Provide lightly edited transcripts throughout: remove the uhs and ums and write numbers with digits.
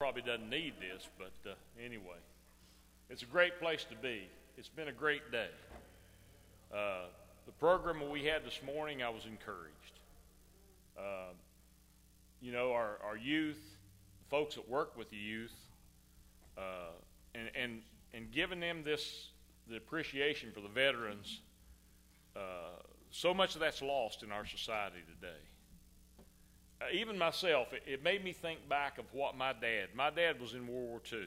probably doesn't need this, but anyway, it's a great place to be. It's been a great day. The program we had this morning, I was encouraged. Our youth, the folks that work with the youth, and giving them the appreciation for the veterans, so much of that's lost in our society today. Even myself, it made me think back of what my dad was in World War II.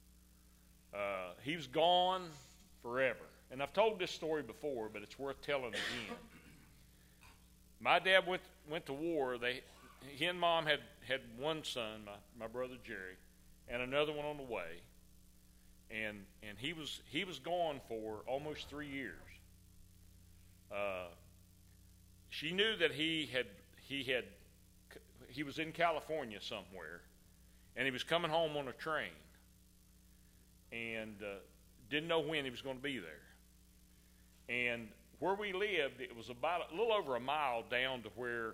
He was gone forever. And I've told this story before, but it's worth telling again. My dad went to war. He and Mom had one son, my brother Jerry, and another one on the way. And he was gone for almost 3 years. She knew that he was in California somewhere, and he was coming home on a train, and didn't know when he was going to be there. And where we lived, it was about a little over a mile down to where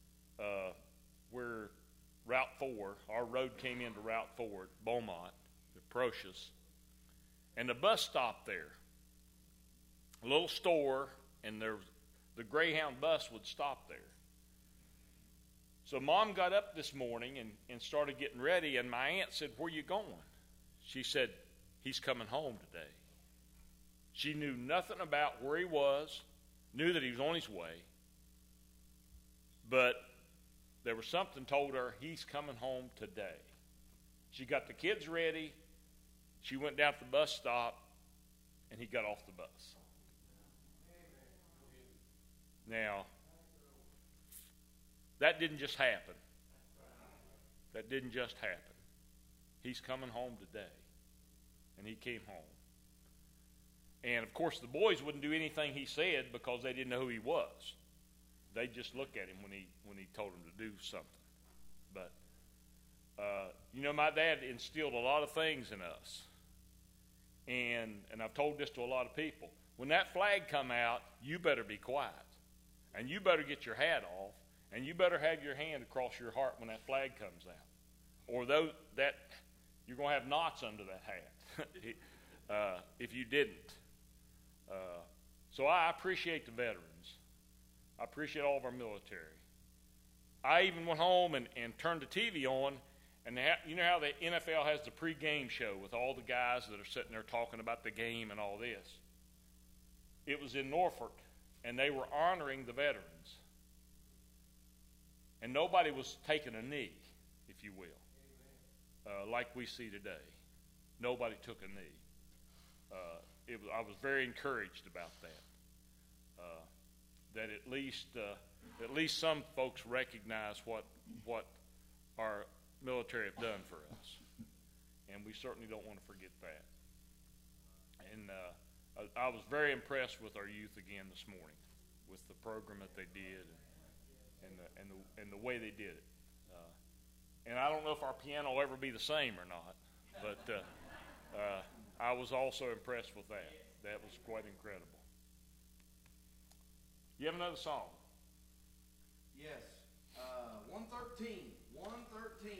Route 4, our road came into Route 4 at Beaumont, at Procius, and the bus stopped there. A little store, and the Greyhound bus would stop there. So Mom got up this morning and started getting ready, and my aunt said, "Where you going?" She said, "He's coming home today." She knew nothing about where he was, knew that he was on his way, but there was something told her, he's coming home today. She got the kids ready, she went down to the bus stop, and he got off the bus. Now, that didn't just happen. That didn't just happen. He's coming home today. And he came home. And, of course, the boys wouldn't do anything he said because they didn't know who he was. They'd just look at him when he told them to do something. But, my dad instilled a lot of things in us. And I've told this to a lot of people. When that flag come out, you better be quiet. And you better get your hat off. And you better have your hand across your heart when that flag comes out. Or you're going to have knots under that hat if you didn't. So I appreciate the veterans. I appreciate all of our military. I even went home and turned the TV on, and you know how the NFL has the pregame show with all the guys that are sitting there talking about the game and all this. It was in Norfolk, and they were honoring the veterans. And nobody was taking a knee, if you will, like we see today. Nobody took a knee. I was very encouraged about that. That at least some folks recognize what our military have done for us, and we certainly don't want to forget that. And I was very impressed with our youth again this morning, with the program that they did, and the way they did it. And I don't know if our piano will ever be the same or not, but I was also impressed with that. That was quite incredible. You have another song? Yes. 113. 113.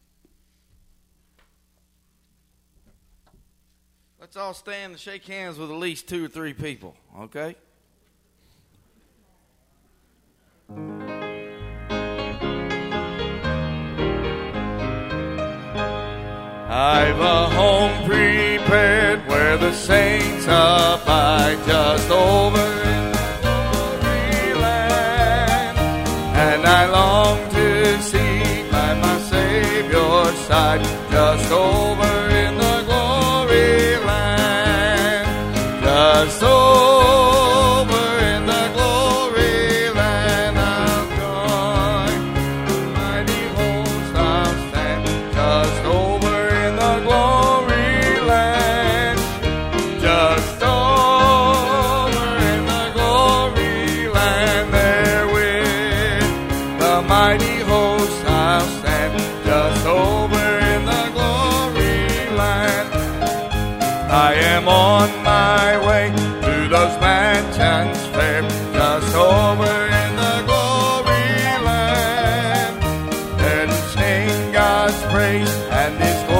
Let's all stand and shake hands with at least 2 or 3 people, okay? I've a home prepared where the saints abide just over in the glory land, and I long to see by my Savior's side just over in the glory land, just over in the glory land of joy. The mighty host I'll stand just over glory land, just over in the glory land, there with the mighty host I'll stand, just over in the glory land. I am on my way to those mansions fair, just over in the glory land, there to sing God's praise and His glory.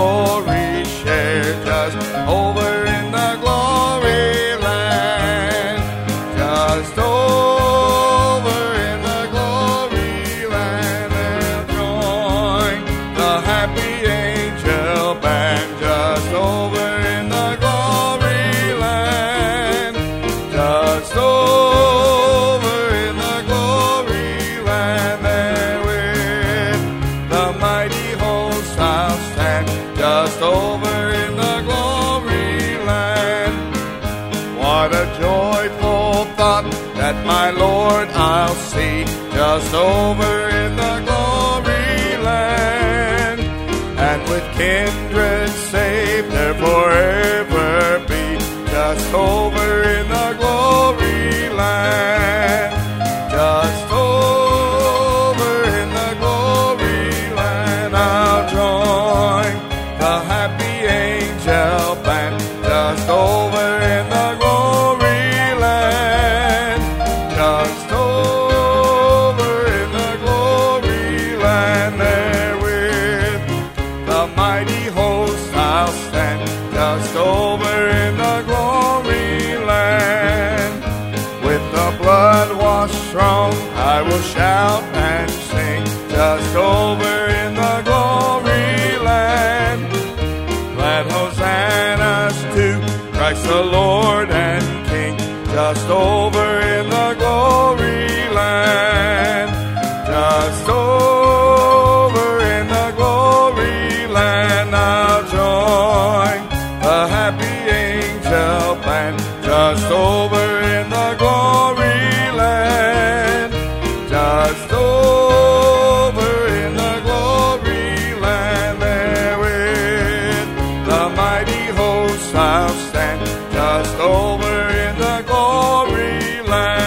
just over in the glory land. What a joyful thought that my Lord I'll see just over in the glory land, and with kindred saved there forever be just over in the glory land, just over in the glory land. I'll join the happy angel band just over in the glory land, just over in the glory land. There with the mighty host I'll stand just over in the glory land. With the blood-washed throne I will shout and sing just over in the glory land. Glad hosannas to Christ the Lord and King just over in the glory land, just over in the glory land. I'll join the happy angel band just over in the glory land, just over in the glory land. There with the mighty hosts I'll stand just over in the glory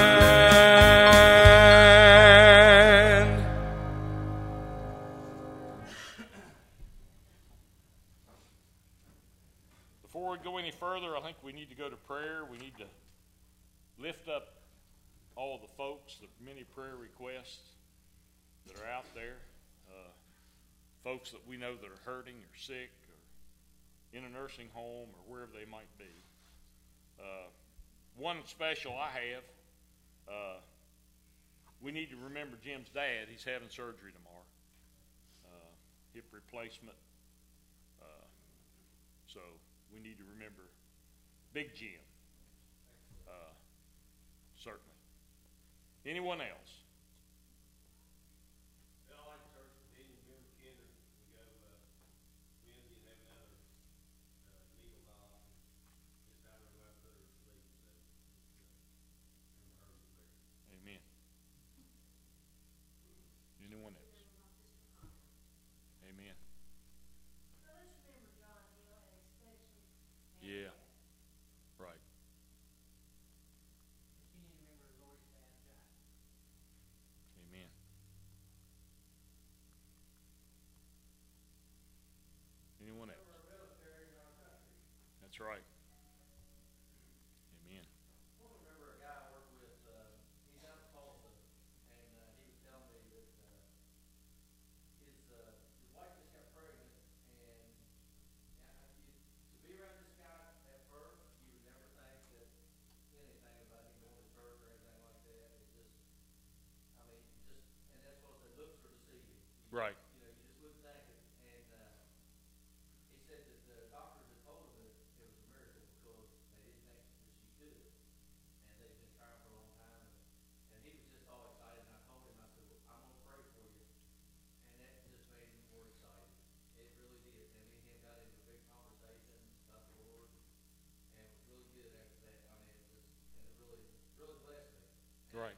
land. Before we go any further, I think we need to go to prayer. We need to lift up all the folks, the many prayer requests that are out there, folks that we know that are hurting or sick or in a nursing home or wherever they might be. One special I have, we need to remember Jim's dad. He's having surgery tomorrow, hip replacement. So we need to remember Big Jim, certainly. Anyone else? Amen. Anyone else? Amen. Yeah. Right. Amen. Anyone else? That's right. Amen. Right. Right.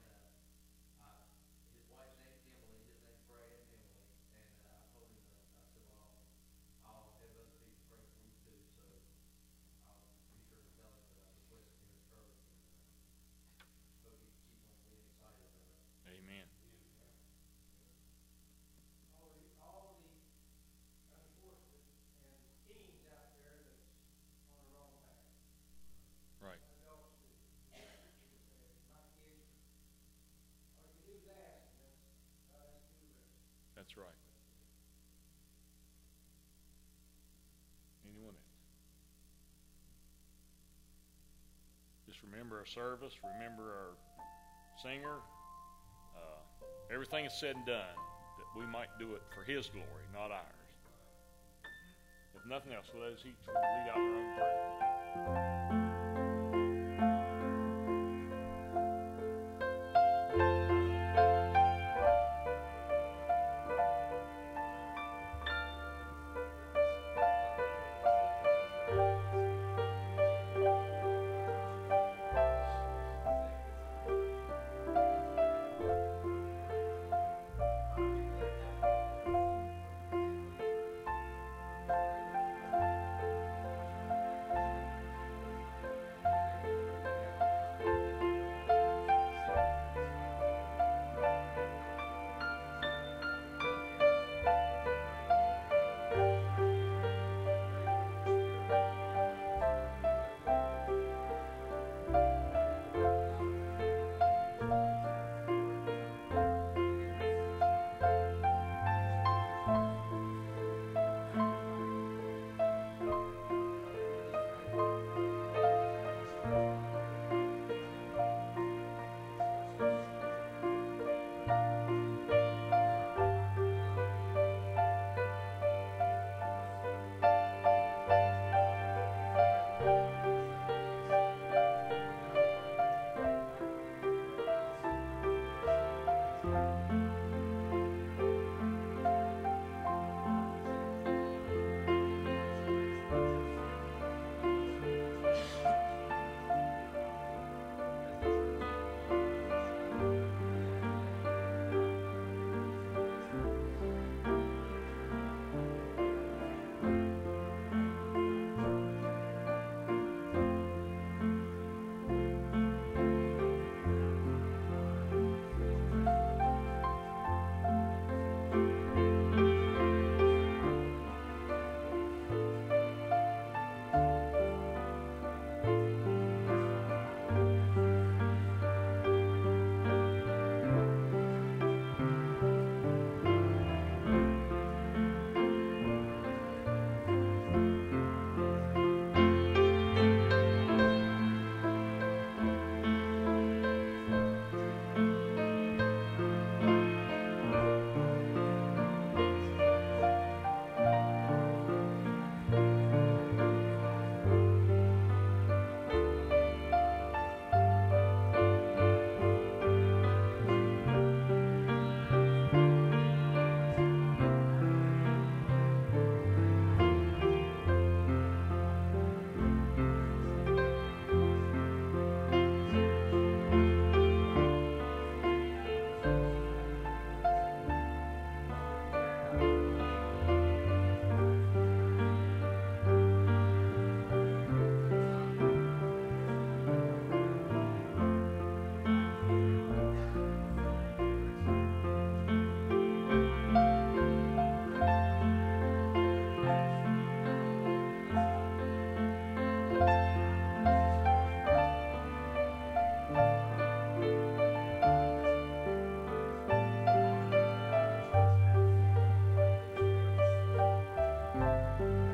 Amen. Right. That's right. Anyone else? Just remember our service, remember our singer, everything is said and done, that we might do it for His glory, not ours. If nothing else, let us each lead out in our own prayer.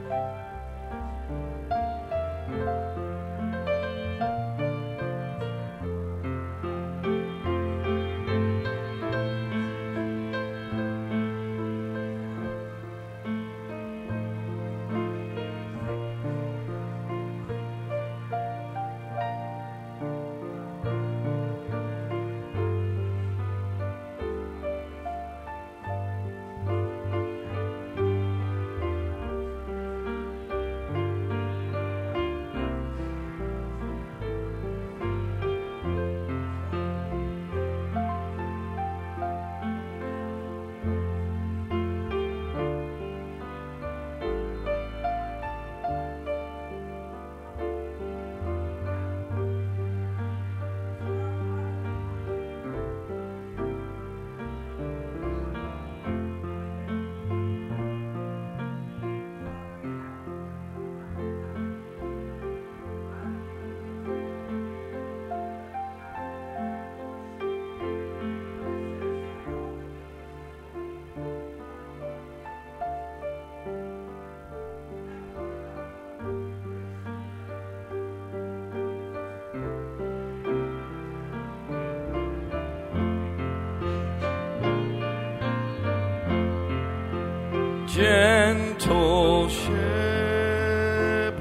Gentle shepherd,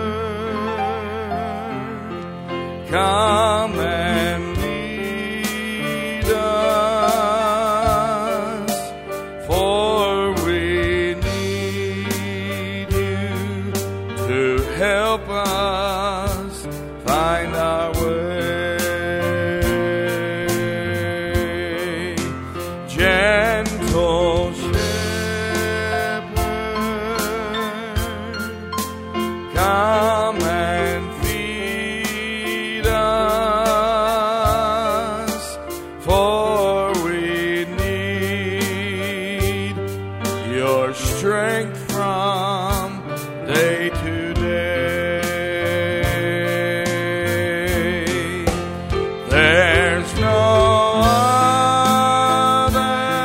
come and lead us, for we need you to help us find our way. Gentle come and feed us, for we need your strength from day to day. There's no other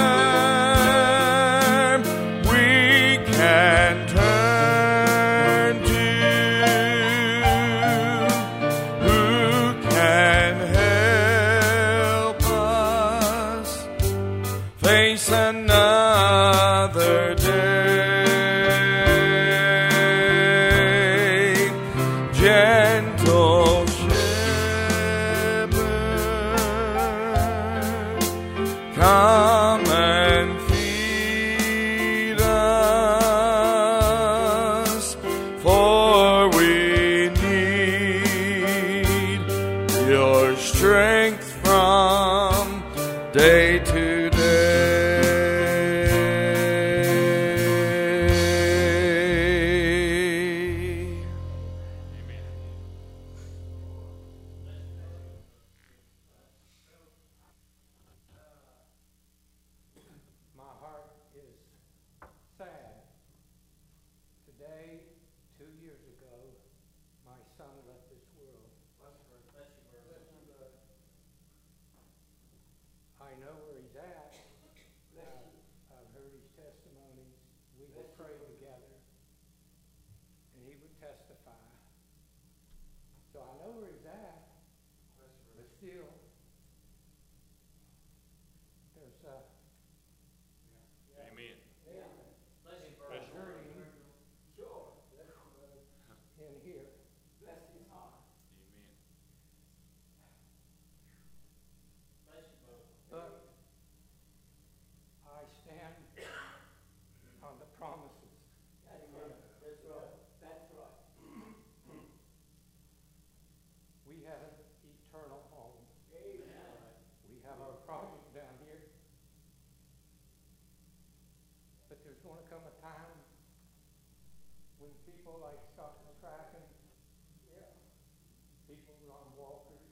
we can turn to face another day. Gentle shepherd, come and feed us, for we need your strength from day to day. My heart is sad. Today, 2 years ago, my son left this world. I know where he's at. I've heard his testimonies. We would pray together, and he would testify. So I know where he's at, but still, there's Amen. hurting in here. Bless his heart. But I stand on the promises. That's right. That's right. We have an eternal home. Amen. We have our problem down here. But there's going to come a time when people like start tracking, people who are on walkers,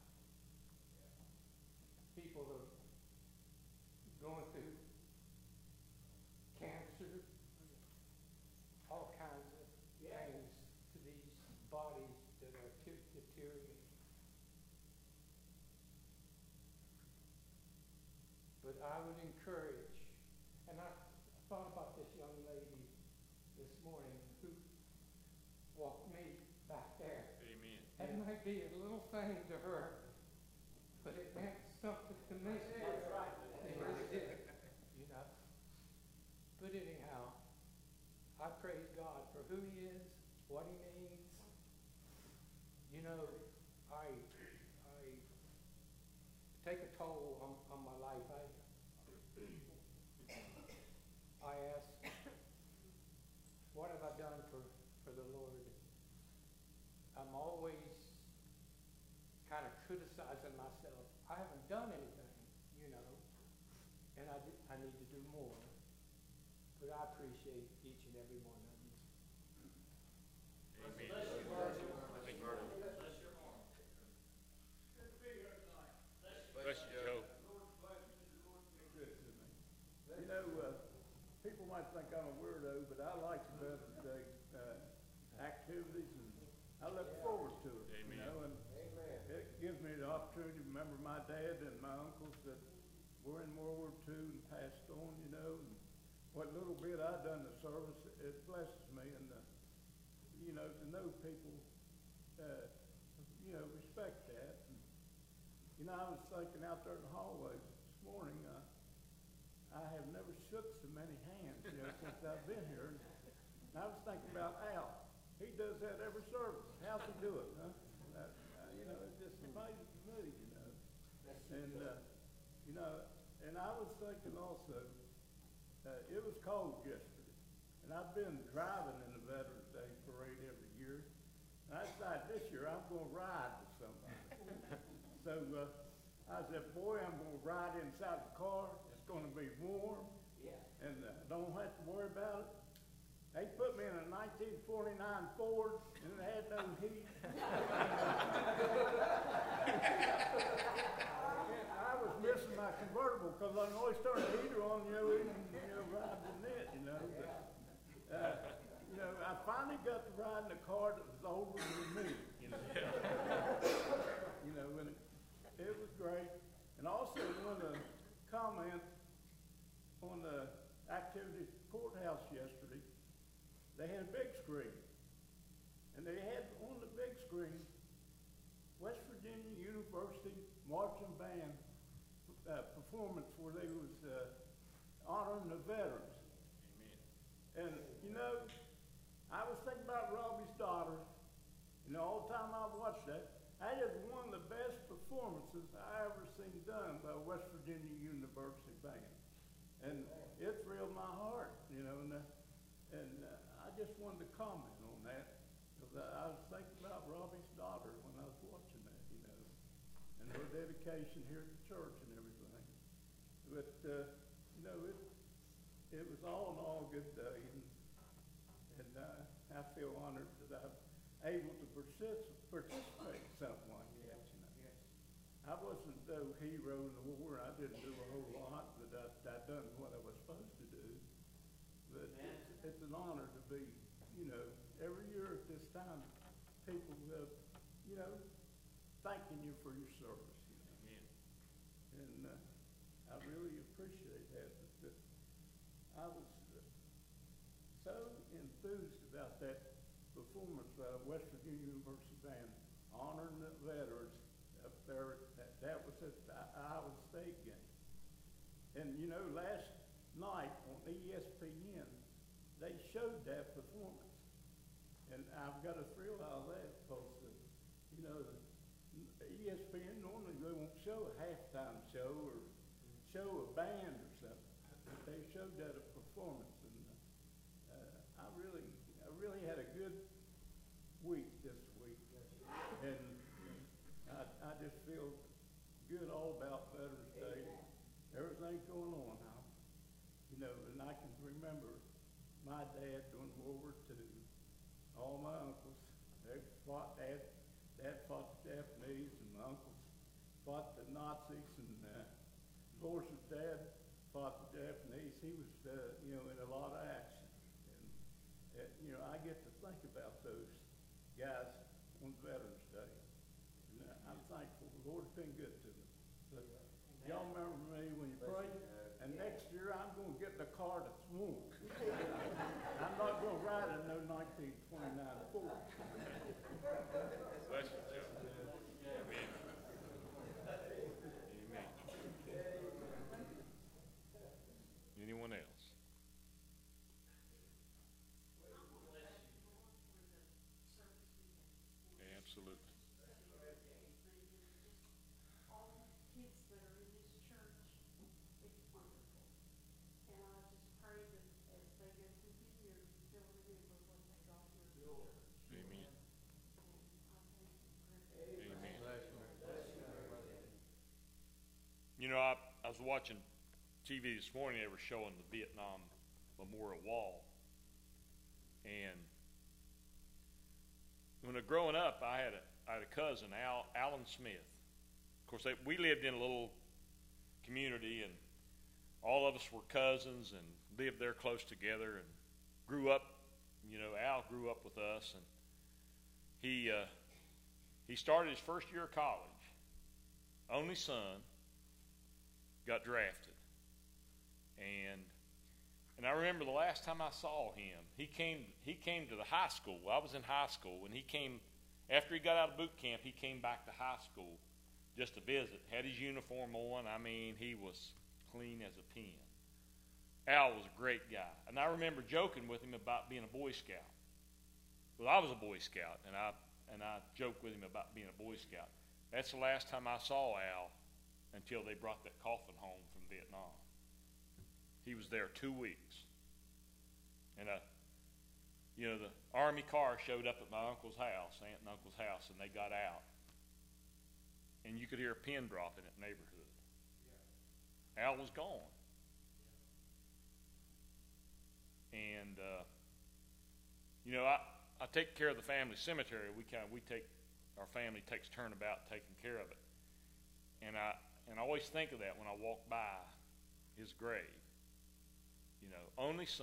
people who are going through cancer, all kinds of things to these bodies that are deteriorating. But I would encourage, and I thought about this young lady this morning. That might be a little thing to her, but it meant something to me. That's right. It really did, you know. But anyhow, I praise God for who He is, what He means. You know, I take a toll on my life. I ask, what have I done for the Lord? I'm always kind of criticizing myself. I haven't done anything, you know, and I need to do more. But I appreciate each and every one of you. Amen. Bless you, Joe. You know, people might think I'm a weirdo, but I like the activities, and I look forward to it. Amen. You know, and it gives me the opportunity to remember my dad and my uncles that were in World War II and passed on. You know, and what little bit I done the service, it blesses me, and you know, to know people, you know, respect that. And, you know, I was thinking out there in the hallway this morning. I have never shook so many hands, you know, since I've been here. And I was thinking about Al. He does that every service. How's he do it, huh? You know, it's just amazing to me, you know. And, you know, and I was thinking also, it was cold yesterday. And I've been driving in the Veterans Day Parade every year. And I decided this year I'm going to ride with somebody. So I said, boy, I'm going to ride inside the car. It's going to be warm, and don't have to worry about it. They put me in a 1949 Ford, and it had no heat. I was missing my convertible because I can always turn the heater on, you know, and ride the net, you know. But, you know, I finally got to ride in a car that was older than me, you know. You know, and it was great. And also, one of the comments on the activity at the courthouse yesterday, they had a big screen. And they had on the big screen West Virginia University Marching Band performance where they was honoring the veterans. Amen. And, you know, I was thinking about Robbie's daughter, and all the time I watched that, that is one of the best performances I ever seen done by West Virginia University Band. And it thrilled my heart, you know, and I just wanted to comment on that, because I was thinking about Robbie's daughter when I was watching that, you know, and her dedication here at the church and everything. But, you know, it was all in all a good day, and I feel honored that I'm able to participate in something like that, you know. Yes. I wasn't no hero in the war. I didn't do a whole lot, but I done what I was supposed to do. But it's an honor to be, you know, every year at this time, people, you know, thanking you for your service. You know? Amen. And I really appreciate that. But I was so enthused about that performance by West Virginia University Band honoring the veterans up there. That was at the Iowa State game. And, you know, last night on ESPN, they showed that performance. And I've got a thrill out of that because, you know, ESPN normally they won't show a halftime show or show a band or something. But they showed that a performance. And I really had a good week this week. And I just feel good all about Veterans Day. Everything going on now. You know, and I can remember my dad during World War II. All my uncles, they fought, Dad fought the Japanese, and my uncles fought the Nazis, and of course his dad fought the Japanese. He was, you know, in a lot of action. And, you know, I get to think about those guys on Veterans Day. And I'm thankful. The Lord's been good to me. But y'all remember me when you pray? And next year I'm going to get in a car that's warm. I'm not going to ride in no 1929 Ford. Bless you. was watching TV this morning. They were showing the Vietnam Memorial Wall. And when I was growing up, I had a cousin, Alan Smith. Of course, we lived in a little community, and all of us were cousins and lived there close together and grew up. Al grew up with us, and he started his first year of college. Only son, got drafted. And I remember the last time I saw him, he came to the high school. I was in high school, and he came, after he got out of boot camp, he came back to high school just to visit. Had his uniform on. I mean, he was clean as a pin. Al was a great guy. And I remember joking with him about being a Boy Scout. Well, I was a Boy Scout, and I joked with him about being a Boy Scout. That's the last time I saw Al until they brought that coffin home from Vietnam. He was there 2 weeks. And the Army car showed up at my uncle's house, aunt and uncle's house, and they got out. And you could hear a pin drop in that neighborhood. Al was gone. And I take care of the family cemetery. Our family takes turn about taking care of it. And I always think of that when I walk by his grave. Only son.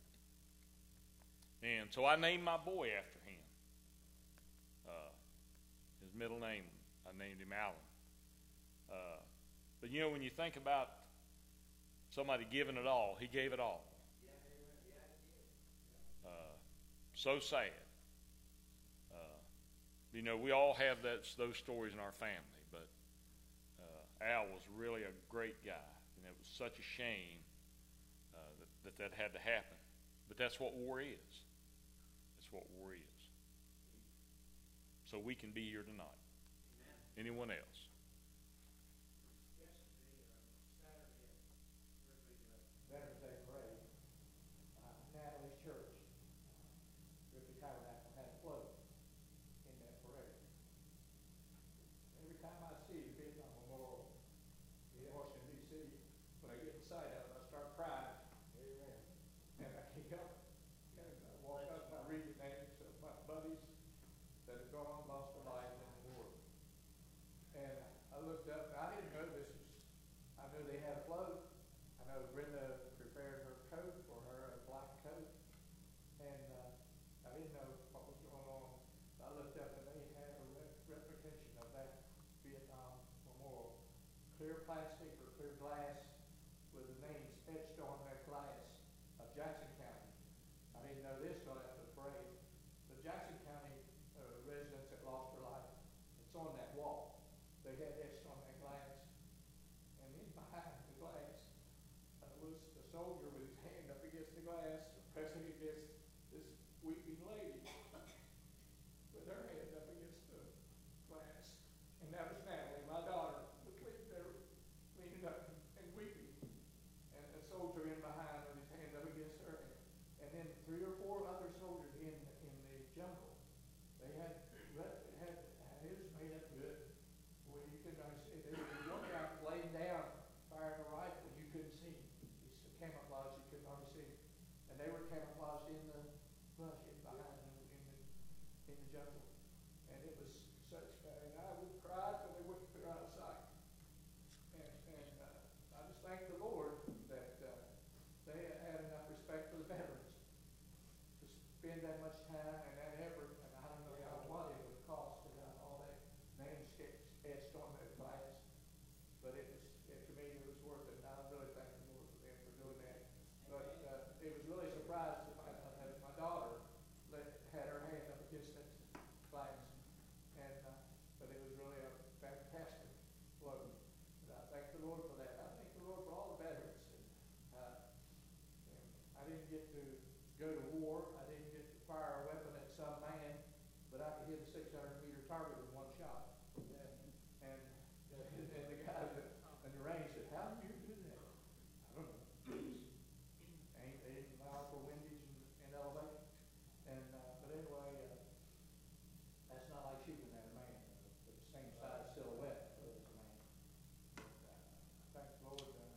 And so I named my boy after him. His middle name, I named him Alan. But when you think about somebody giving it all, he gave it all. So sad. We all have those stories in our family, but Al was really a great guy, and it was such a shame that had to happen. But that's what war is. That's what war is. So we can be here tonight. Anyone else? Veterans Day Parade, Natalie's church, Ripley Tabernacle, had a float in that parade. Every time I see the Vietnam Memorial in Washington, D.C., when I get the sight of it, I start crying. Amen. And I can't help it. And I walk up and I read the names of my buddies that have gone, lost their lives in the war. And I looked up, and I didn't know this was, I knew they had a float. I know Brenda prepared her coat for her, a black coat. And I didn't know what was going on. I looked up and they had a replication of that Vietnam Memorial. Clear plastic or clear glass with the names etched on that glass of Jackson County. I didn't know this till after the parade. The Jackson County residents that lost their life, it's on that wall. They had etched on that glass. And then behind the glass was the soldier with his hand up against the glass, pressing against this weeping lady with her hand up against the glass. And that was Natalie, my daughter, was leaning up and weeping. And the soldier in behind with his hand up against her. And then 3 or 4 other soldiers in the jungle. They had it was made up good. Well, you could understand. There was one guy laying down, firing a rifle, you couldn't see him. He's camouflaged, you couldn't hardly see him. And they were camouflaged in the brush behind them in the jungle. And it was and I would cry till they wouldn't clear out of sight. And I just thank the Lord that they had enough respect for the veterans to spend that much time and that effort. And I don't know what it would cost to have all that name etched on that glass. But to me, it was worth it. And I really thank the Lord for them for doing that. But it was really surprised to find out that my daughter had her hand up against that glass. And but it was really a fantastic float. But I thank the Lord for that. I thank the Lord for all the veterans. And I didn't get to go to war. I didn't get to fire a weapon at some man, but I could hit a 600-meter target with one shot. And the guy in the range said, "How do you do that?" I don't know. Ain't they didn't allow for windage and elevation. And but anyway, that's not like shooting at a man with the same size silhouette as a man. But, thank the Lord.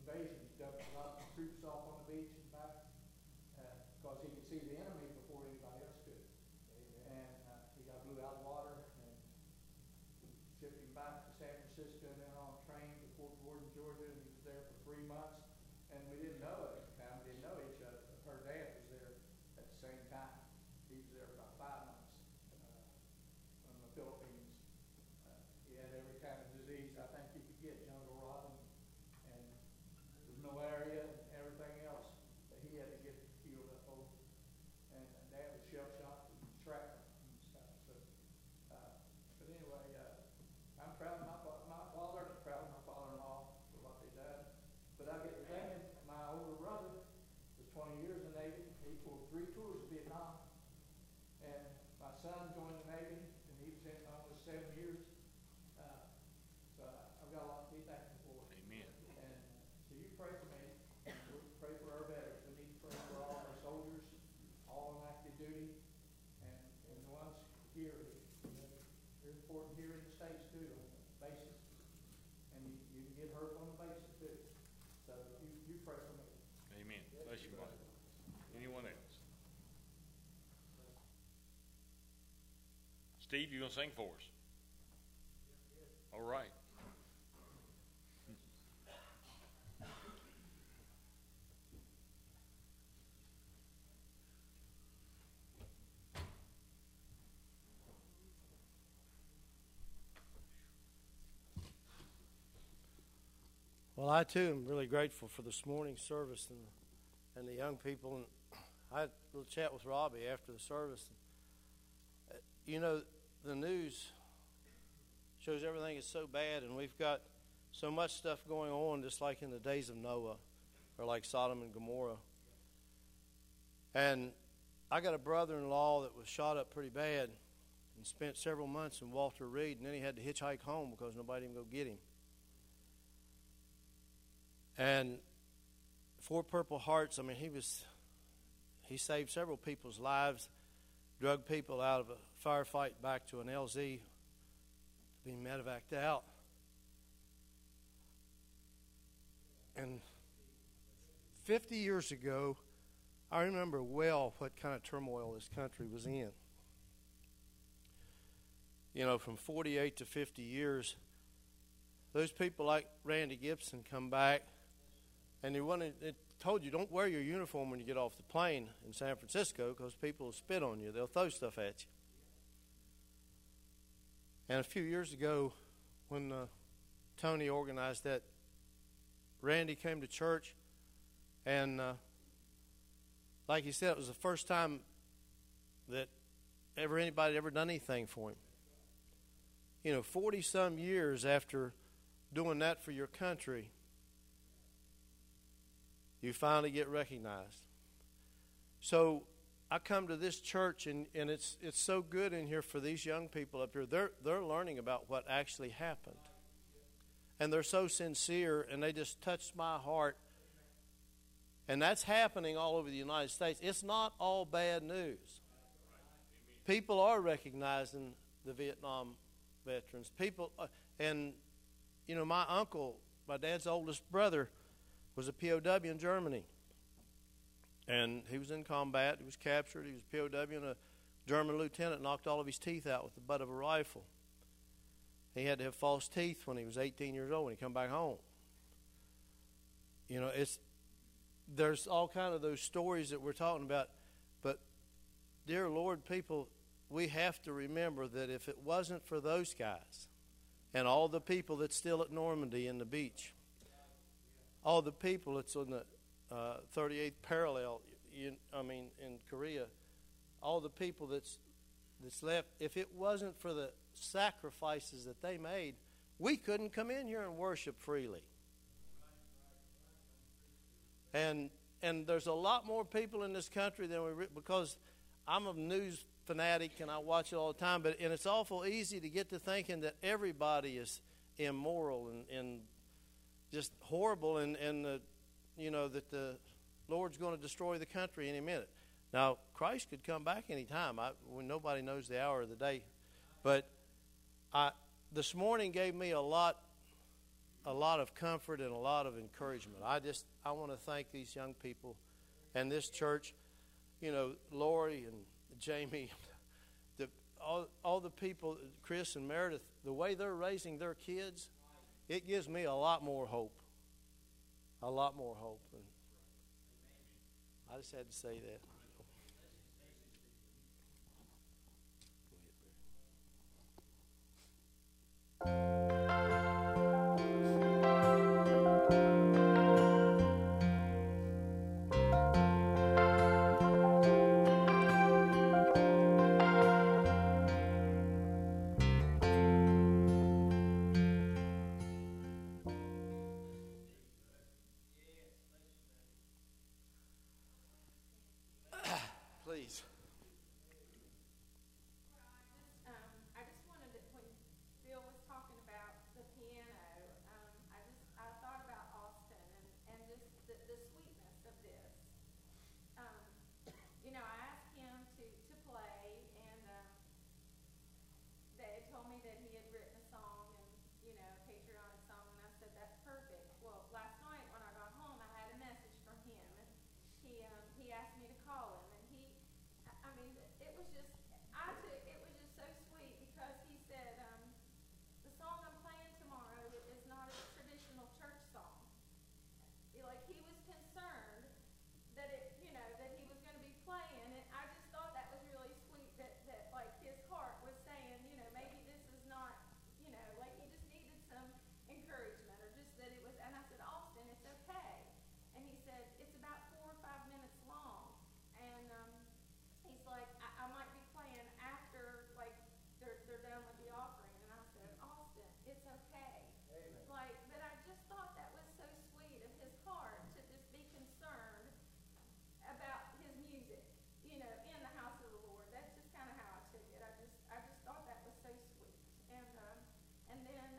invasion, he dumped a lot of troops off on the beach and back, because he could see the enemy before anybody else could. And he got blew out of water and shipped him back to San Francisco and then on a train to Fort Gordon, Georgia, and he was there for 3 months. And we didn't know it at the time. We didn't know each other. Her dad was there at the same time. He was there about 5 months from the Philippines. He had every kind of disease I think you could get, jungle rot, and there's malaria and everything else that he had to get healed up over. And Dad was shell-shocked and shrapnel and stuff. So, but anyway, I'm proud of my father, and proud of my father-in-law for what they done. But I get to thinking, my older brother was 20 years in the Navy. He pulled 3 tours of Vietnam. And my son joined the Navy, and he was in almost 7 years. So I've got a lot to be thankful for. Amen. And so you pray for me. We pray for our veterans. We need to pray for all our soldiers, all on active duty, and the ones here. They're important here in the States too, on the bases. And you can get hurt on the bases too. So you pray for me. Amen. Bless you, Mike. Anyone else? Steve, you gonna sing for us? All right. Well, I too am really grateful for this morning's service and the young people. And I had a little chat with Robbie after the service. You know, the news shows everything is so bad, and we've got so much stuff going on, just like in the days of Noah, or like Sodom and Gomorrah. And I got a brother-in-law that was shot up pretty bad and spent several months in Walter Reed, and then he had to hitchhike home because nobody didn't go get him. And Fort Purple Hearts, I mean, he saved several people's lives, drug people out of a firefight back to an LZ, being medevaced out. And 50 years ago, I remember well what kind of turmoil this country was in. You know, from 48 to 50 years, those people like Randy Gibson come back, and they told you, don't wear your uniform when you get off the plane in San Francisco because people will spit on you. They'll throw stuff at you. And a few years ago, when Tony organized that, Randy came to church, and like he said, it was the first time that anybody ever done anything for him. You know, 40-some years after doing that for your country, you finally get recognized. So I come to this church, and it's so good in here for these young people up here. They're learning about what actually happened. And they're so sincere, and they just touched my heart. And that's happening all over the United States. It's not all bad news. People are recognizing the Vietnam veterans. People, and, you know, my uncle, my dad's oldest brother, was a POW in Germany. And he was in combat. He was captured. He was a POW, and a German lieutenant knocked all of his teeth out with the butt of a rifle. He had to have false teeth when he was 18 years old when he come back home. You know, there's all kind of those stories that we're talking about. But, dear Lord, people, we have to remember that if it wasn't for those guys and all the people that's still at Normandy in the beach, all the people that's on the 38th parallel, in Korea, all the people that's left, if it wasn't for the sacrifices that they made, we couldn't come in here and worship freely. And there's a lot more people in this country than because I'm a news fanatic and I watch it all the time, and it's awful easy to get to thinking that everybody is immoral and just horrible, and that the Lord's going to destroy the country any minute. Now, Christ could come back any time. When nobody knows the hour of the day. But this morning gave me a lot a lot of comfort and a lot of encouragement. I want to thank these young people and this church, you know, Lori and Jamie, all the people, Chris and Meredith, the way they're raising their kids, it gives me a lot more hope. A lot more hope. And I just had to say that. Please. I just wanted to, when Bill was talking about the piano, I thought about Austin and just the sweetness of this. You know, I asked him to play, and they had told me that he had written a song, and, you know, a patriotic song, and I said, that's perfect. Well, last night when I got home, I had a message from him, and he asked me to call him, and it was just so sweet, because he said, the song I'm playing tomorrow is not a traditional church song. Like, he was concerned that that he was going to be playing, and I just thought that was really sweet, that like his heart was saying, maybe this is not, like he just needed some encouragement, or just that it was, and I said, Austin, it's okay. And he said, it's about 4 or 5 minutes long, and he's like, I might be playing after, like, they're done with the offering. And I said, Austin, it's okay. Amen. Like, but I just thought that was so sweet of his heart to just be concerned about his music, in the house of the Lord. That's just kind of how I took it. I just thought that was so sweet. And then,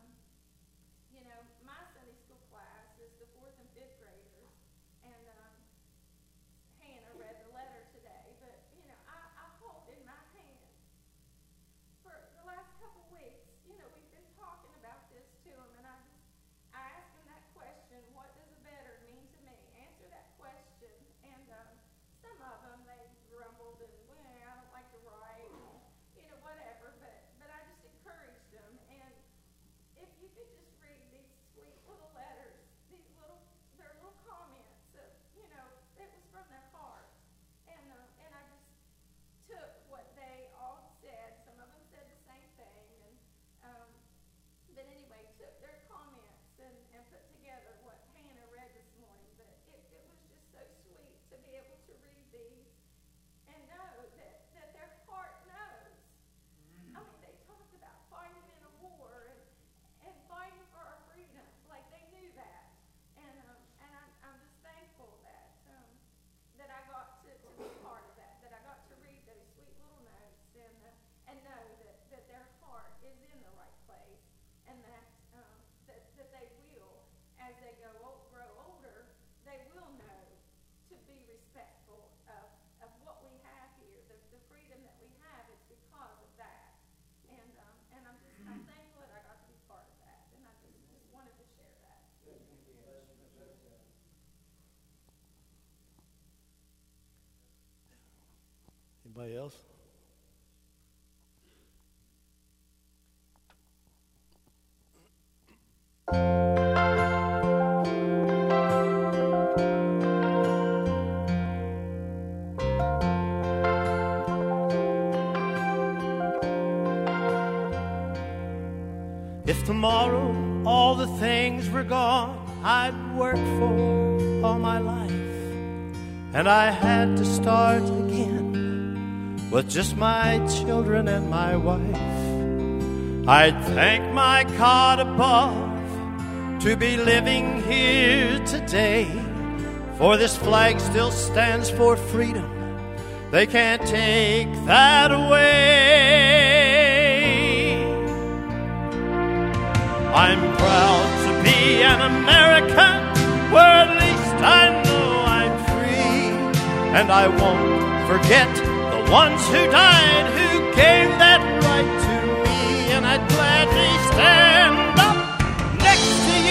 my Sunday school class is the 4th and 5th graders, and Hannah read the letter today, but, I hold in my hand for the last couple weeks, we've been talking about this to him, and I asked him that question, what does a better mean to me? Answer that question, and some of them, they grumbled, and, I don't like to write, whatever, but I just encouraged them, and if you could just read these sweet little letters, their little comments of, it was from their heart, and I just took what they all said. Some of them said the same thing, and but anyway, took their comments and put together what Hannah read this morning. But it was just so sweet to be able to read these and know that their heart knows. I mean, they talked about fighting in a war and fighting for our freedom, like they knew that. And I'm just thankful that I got to be part of that I got to read those sweet little notes and know that their heart is in the right place, and that they will, as they grow older, they will know to be respectful of what we have here. The freedom that we have is because of that. And I'm thankful that I got to be part of that, and I just wanted to share that. Anybody else? If tomorrow all the things were gone I'd worked for all my life, and I had to start again with just my children and my wife, I'd thank my God above to be living here today, for this flag still stands for freedom. They can't take that away. I'm proud to be an American, where at least I know I'm free, and I won't forget the ones who died, who gave that right to me, and I'd gladly stand up next to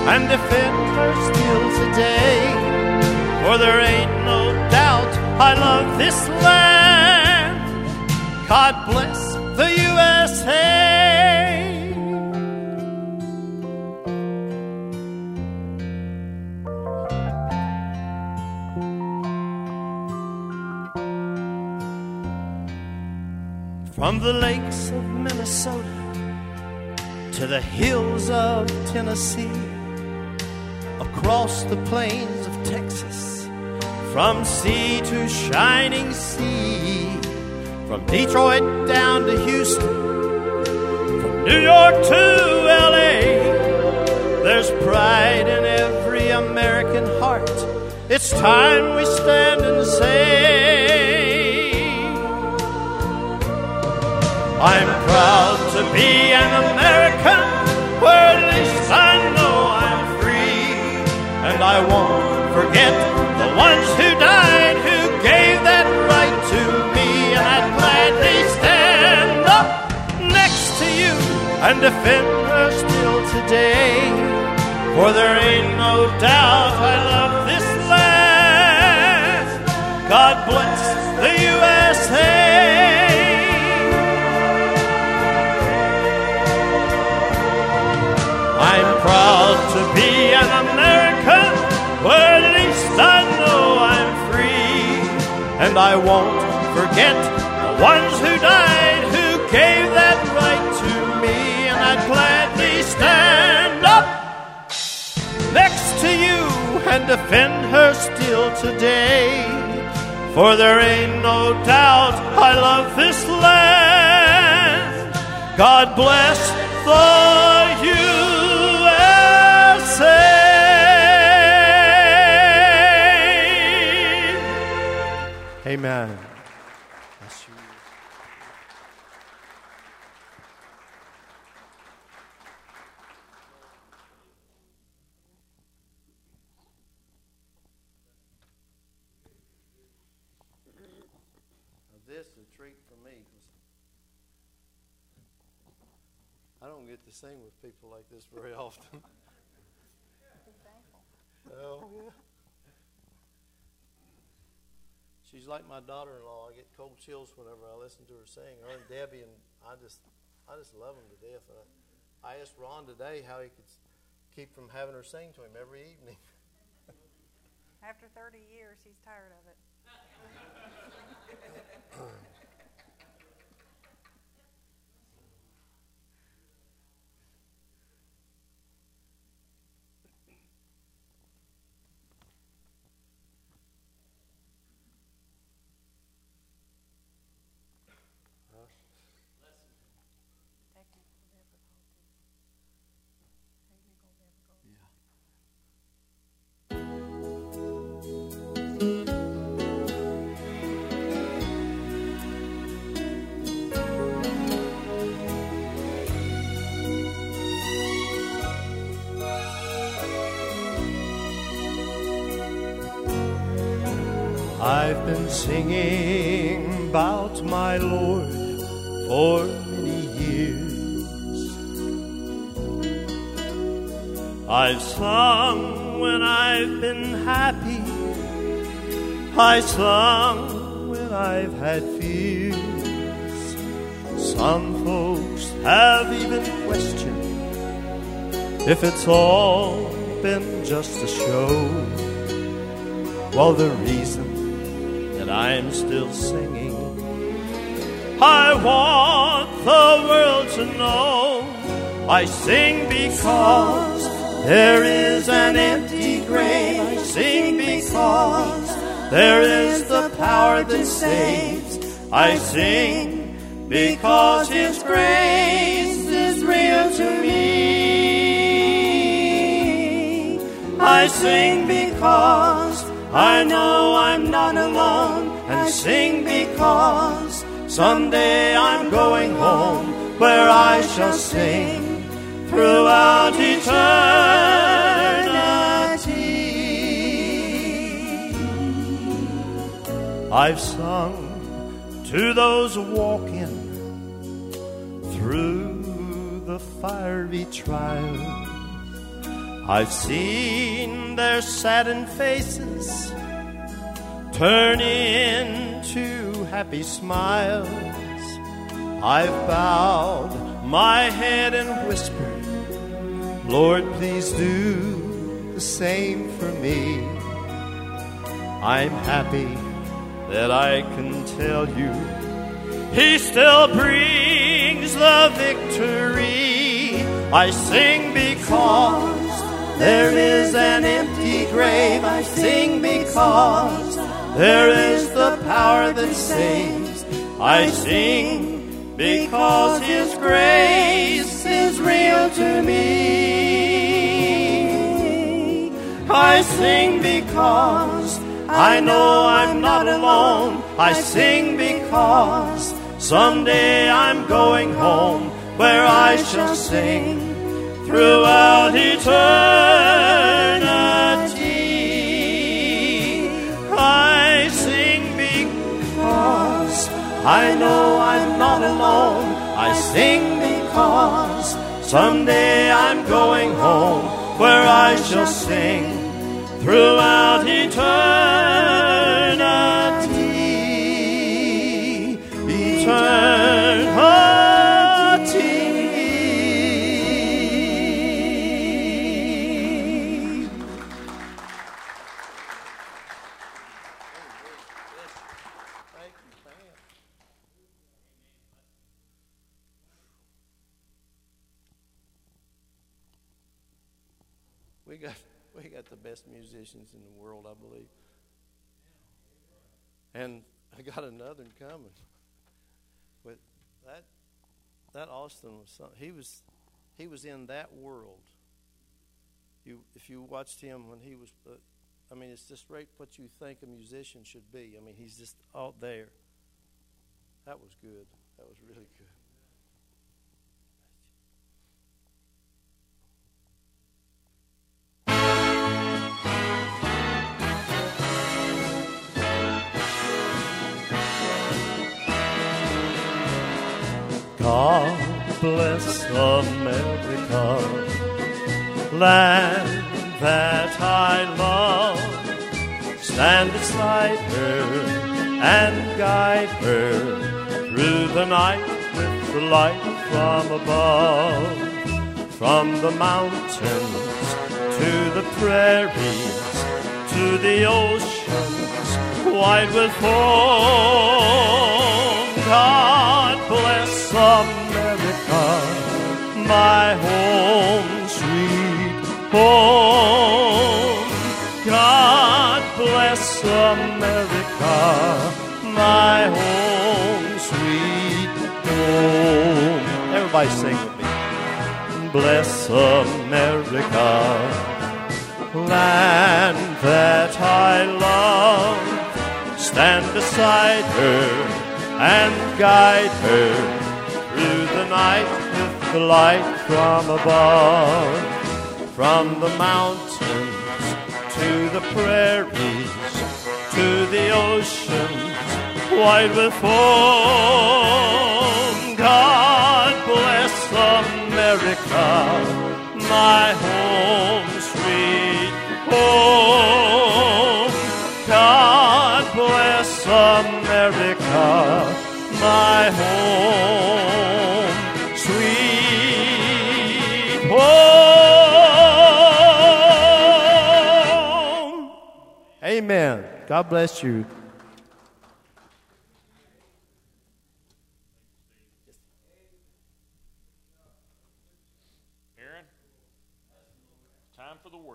and defend her still today. For there ain't no doubt I love this land. God bless the USA. From the lakes of Minnesota to the hills of Tennessee, across the plains of Texas, from sea to shining sea, from Detroit down to Houston, from New York to L.A., there's pride in every American heart. It's time we stand and say, I'm proud to be an American, where at least I know I'm free. And I won't forget the ones who died, who gave that right to me. And I'd gladly stand up next to you and defend her still today. For there ain't no doubt I love this land. God bless the USA. I'm proud to be an American, where at least I know I'm free. And I won't forget the ones who died, who gave that right to me. And I'd gladly stand up next to you and defend her still today. For there ain't no doubt I love this land. God bless the USA. Amen. Bless you. This is a treat for me because I don't get to sing with people like this very often. Oh, yeah. She's like my daughter-in-law. I get cold chills whenever I listen to her sing. Her and Debbie, and I just love them to death. I asked Ron today how he could keep from having her sing to him every evening. After 30 years, he's tired of it. I've been singing about my Lord for many years. I've sung when I've been happy. I sung when I've had fears. Some folks have even questioned if it's all been just a show. Well, the reason that I'm still singing, I want the world to know I sing because there is an empty grave. I sing because there is the power that saves. I sing because His grace is real to me. I sing because I know I'm not alone. I sing because someday I'm going home, where I shall sing throughout eternity. I've sung to those walking through the fiery trial. I've seen their saddened faces turn into happy smiles. I've bowed my head and whispered, Lord, please do the same for me. I'm happy that I can tell you He still brings the victory. I sing because there is an empty grave. I sing because there is the power that saves. I sing because His grace is real to me. I sing because I know I'm not alone. I sing because someday I'm going home, where I shall sing throughout eternity. I sing because I know I'm not alone. I sing because someday I'm going home, where I shall sing throughout eternity. Eternity. We got the best musicians in the world, I believe. And I got another one coming. But that Austin was something. He was in that world. If you watched him when he was, I mean, it's just right what you think a musician should be. I mean, he's just out there. That was good. That was really good. God bless America, land that I love. Stand beside her and guide her through the night with the light from above. From the mountains to the prairies, to the oceans wide with foam. God bless America, my home, sweet home. God bless America, my home, sweet home. Everybody sing with me. Bless America, land that I love. Stand beside her and guide her through the night with the light from above. From the mountains to the prairies, to the oceans wide with foam. God bless America, my home, sweet home. God bless America, my home, sweet home. Amen. God bless you. Aaron, time for the word.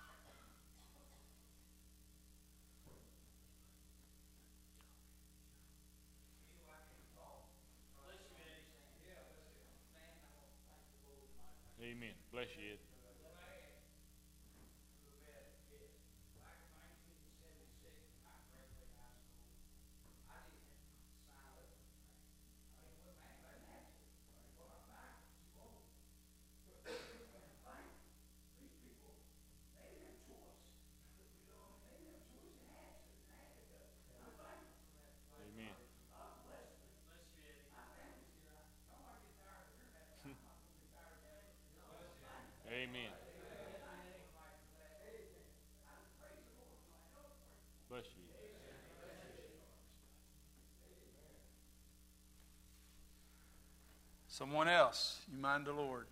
Amen. Bless you, Ed. Someone else, you mind the Lord.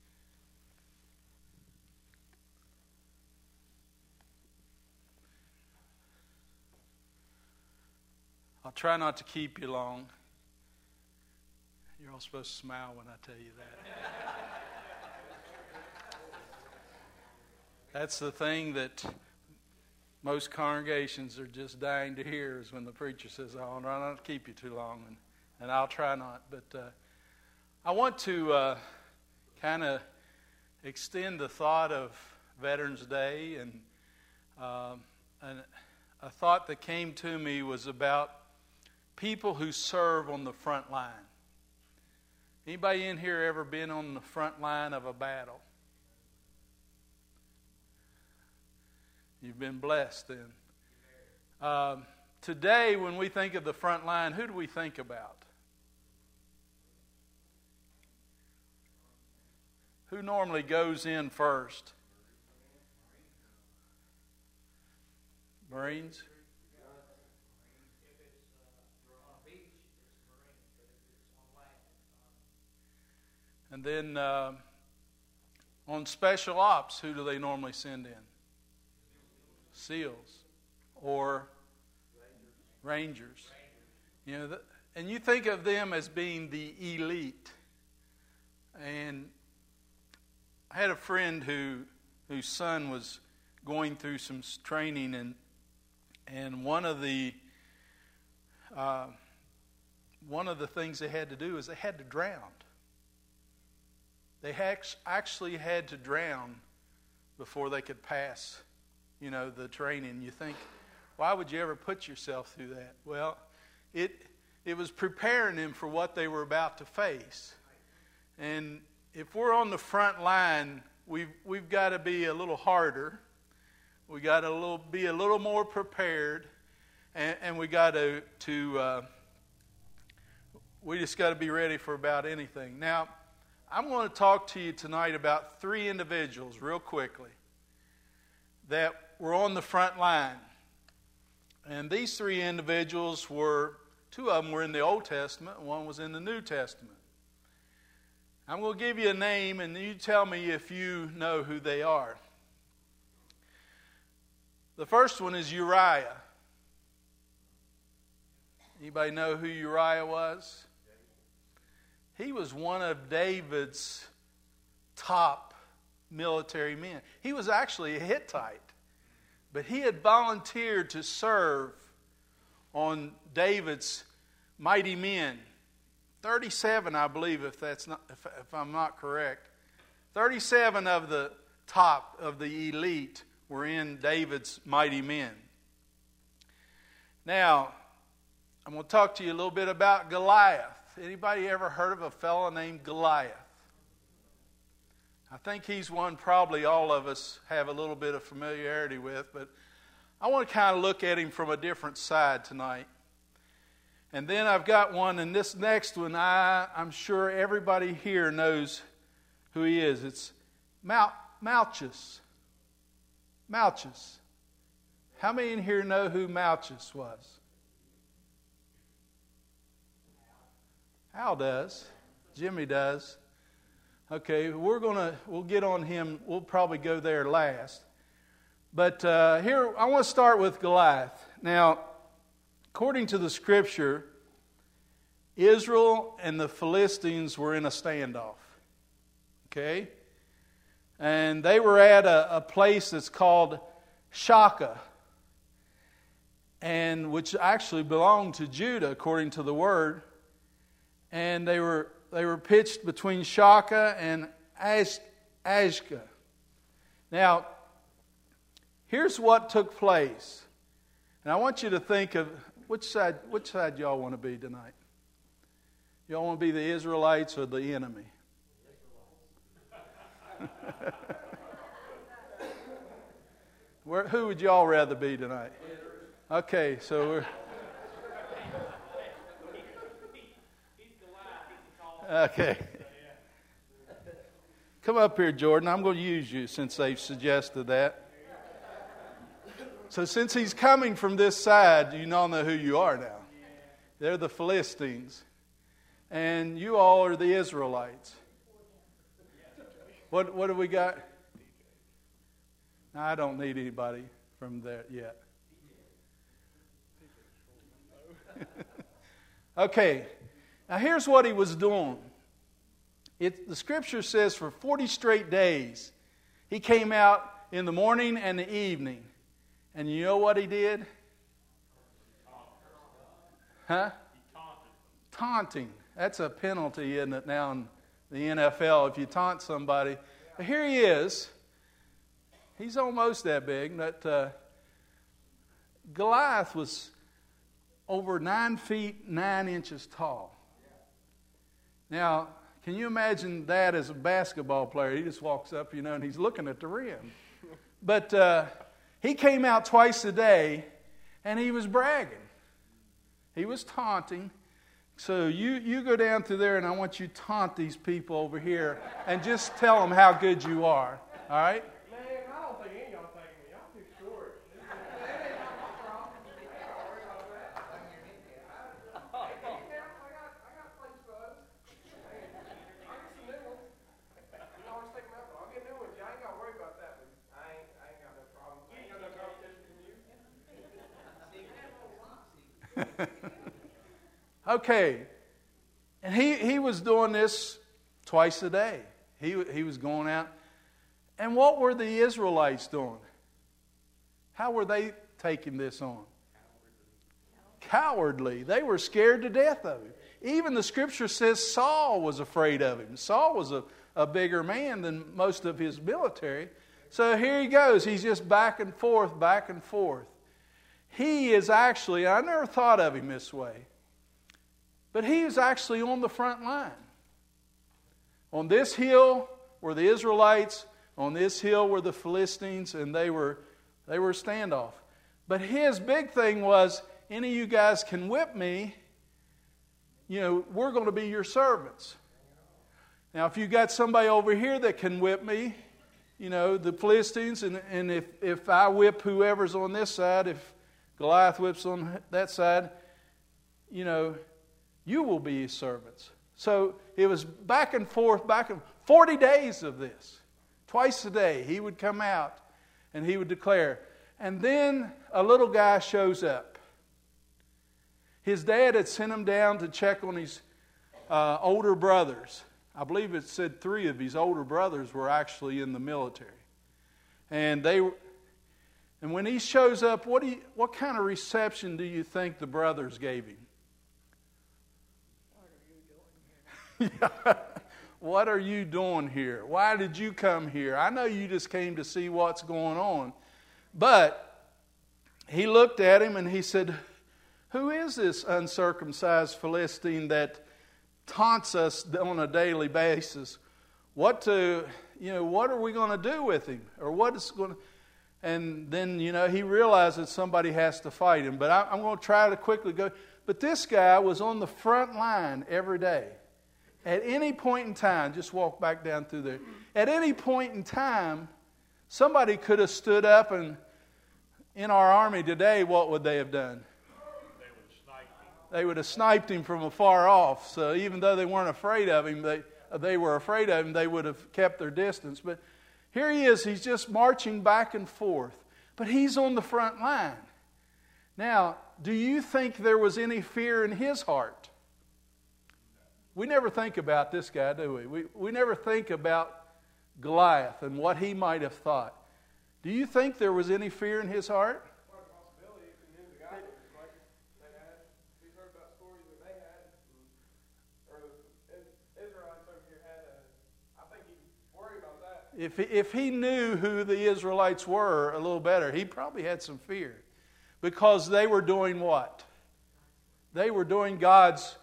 I'll try not to keep you long. You're all supposed to smile when I tell you that. That's the thing that most congregations are just dying to hear, is when the preacher says, I'll try not to keep you too long, and I'll try not. But I want to kind of extend the thought of Veterans Day, and a thought that came to me was about people who serve on the front line. Anybody in here ever been on the front line of a battle? You've been blessed then. Today, when we think of the front line, who do we think about? Who normally goes in first? Marines? And then on special ops, who do they normally send in? SEALs or Rangers. You know, and you think of them as being the elite. And I had a friend whose son was going through some training, and one of the things they had to do is they had to drown. They actually had to drown before they could pass, the training. You think, why would you ever put yourself through that? Well, it was preparing them for what they were about to face. And if we're on the front line, we've got to be a little harder. We got to be a little more prepared, and we got to we just got to be ready for about anything. Now, I'm going to talk to you tonight about 3 individuals real quickly that were on the front line. And these 3 individuals 2 of them were in the Old Testament, and one was in the New Testament. I'm going to give you a name, and you tell me if you know who they are. The first one is Uriah. Anybody know who Uriah was? He was one of David's top military men. He was actually a Hittite, but he had volunteered to serve on David's mighty men. 37, I believe, if I'm not correct. 37 of the top of the elite were in David's mighty men. Now, I'm going to talk to you a little bit about Goliath. Anybody ever heard of a fellow named Goliath? I think he's one probably all of us have a little bit of familiarity with, but I want to kind of look at him from a different side tonight. And then I've got one, and this next one, I'm sure everybody here knows who he is. It's Malchus. Malchus. How many in here know who Malchus was? Al does. Jimmy does. Okay, we'll get on him. We'll probably go there last. But here, I want to start with Goliath. Now, according to the Scripture, Israel and the Philistines were in a standoff. Okay? And they were at a place that's called Shaka, and which actually belonged to Judah, according to the Word. And they were pitched between Shaka and Azekah. Now, here's what took place. And I want you to think of which side y'all want to be tonight. Y'all want to be the Israelites or the enemy? Who would y'all rather be tonight? Okay, so we're... Okay. Come up here, Jordan. I'm going to use you since they've suggested that. So since he's coming from this side, you all know who you are now. They're the Philistines. and you all are the Israelites. What do we got? I don't need anybody from there yet. Okay, now here's what he was doing. The scripture says for 40 straight days, he came out in the morning and the evening. And you know what he did? Huh? Taunting. That's a penalty, isn't it, now in the NFL, if you taunt somebody. But here he is. He's almost that big. But Goliath was over 9 feet 9 inches tall. Now, can you imagine that as a basketball player? He just walks up, and he's looking at the rim. But he came out twice a day, and he was bragging. He was taunting. So you go down through there, and I want you to taunt these people over here and just tell them how good you are. All right? Man, I don't think any of y'all take me. I'm too short. Okay. And he was doing this twice a day. He was going out. And what were the Israelites doing? How were they taking this on? Cowardly. They were scared to death of him. Even the scripture says Saul was afraid of him. Saul was a bigger man than most of his military. So here he goes. He's just back and forth, back and forth. He is actually, I never thought of him this way, but he is actually on the front line. On this hill were the Israelites. On this hill were the Philistines, and they were standoff. But his big thing was, any of you guys can whip me, we're going to be your servants. Now, if you got somebody over here that can whip me, the Philistines, and if I whip whoever's on this side, if Goliath whips on that side, you will be his servants. So it was back and forth, 40 days of this. Twice a day he would come out and he would declare. And then a little guy shows up. His dad had sent him down to check on his older brothers. I believe it said 3 of his older brothers were actually in the military. And when he shows up, what kind of reception do you think the brothers gave him? What are you doing here? Why did you come here? I know you just came to see what's going on. But he looked at him and he said, who is this uncircumcised Philistine that taunts us on a daily basis? What are we going to do with him? Or what is going to... And then, he realized that somebody has to fight him. But I'm going to try to quickly go. But this guy was on the front line every day. At any point in time, just walk back down through there. At any point in time, somebody could have stood up, and in our army today, what would they have done? They would have sniped him from afar off. So even though they weren't afraid of him, they were afraid of him, they would have kept their distance. But here he is, he's just marching back and forth. But he's on the front line. Now, do you think there was any fear in his heart? We never think about this guy, do we? We never think about Goliath and what he might have thought. Do you think there was any fear in his heart? What a possibility if he knew the guy like they had. He heard about stories that they had, or the Israelites over here had. I think he worried about that. If he knew who the Israelites were a little better, he probably had some fear. Because they were doing what? They were God's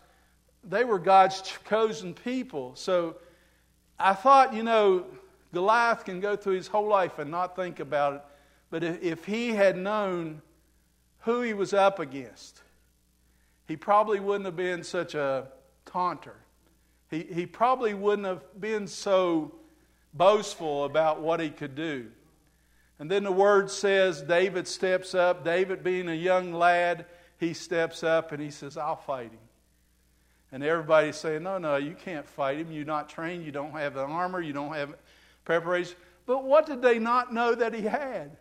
chosen people. So I thought, Goliath can go through his whole life and not think about it. But if he had known who he was up against, he probably wouldn't have been such a taunter. He probably wouldn't have been so boastful about what he could do. And then the word says David steps up. David being a young lad, he steps up and he says, I'll fight him. And everybody's saying, no, you can't fight him. You're not trained. You don't have the armor. You don't have preparation. But what did they not know that he had?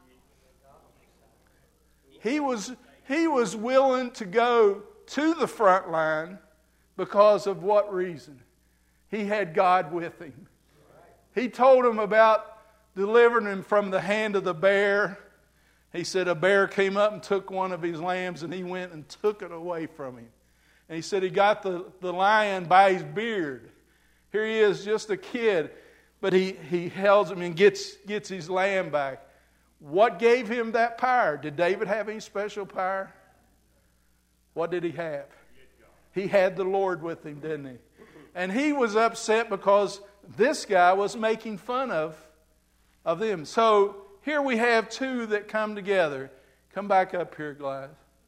He was willing to go to the front line because of what reason? He had God with him. He told him about delivering him from the hand of the bear. He said a bear came up and took one of his lambs, and he went and took it away from him. And he said he got the lion by his beard. Here he is, just a kid, but he held him and gets his lamb back. What gave him that power? Did David have any special power? What did he have? He had the Lord with him, didn't he? And he was upset because this guy was making fun of them. So here we have two that come together. Come back up here, Goliath.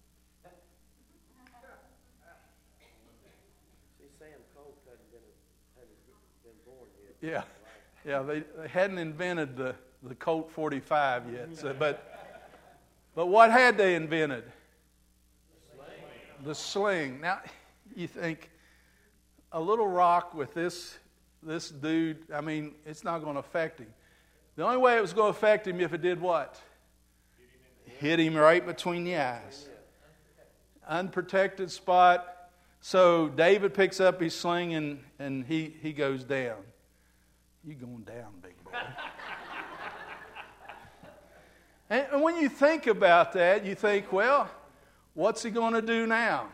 Yeah, they hadn't invented the Colt 45 yet. So, but what had they invented? The sling. Now, you think a little rock with this dude, I mean, it's not going to affect him. The only way it was going to affect him if it did what? Hit him right between the eyes. Unprotected spot. So David picks up his sling and he goes down. You going down, big boy. And when you think about that, you think, well, what's he going to do now?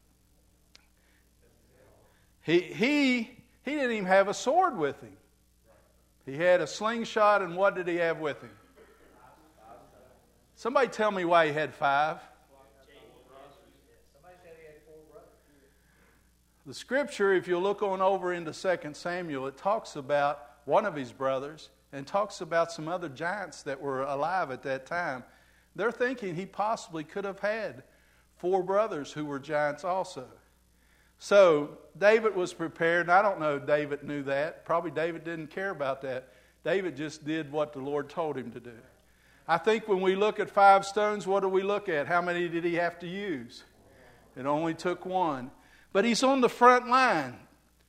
He didn't even have a sword with him. He had a slingshot, and what did he have with him? Somebody tell me why he had 5. The scripture, if you look on over into 2 Samuel, it talks about one of his brothers and talks about some other giants that were alive at that time. They're thinking he possibly could have had 4 brothers who were giants also. So David was prepared, and I don't know if David knew that. Probably David didn't care about that. David just did what the Lord told him to do. I think when we look at 5 stones, what do we look at? How many did he have to use? It only took 1. But he's on the front line.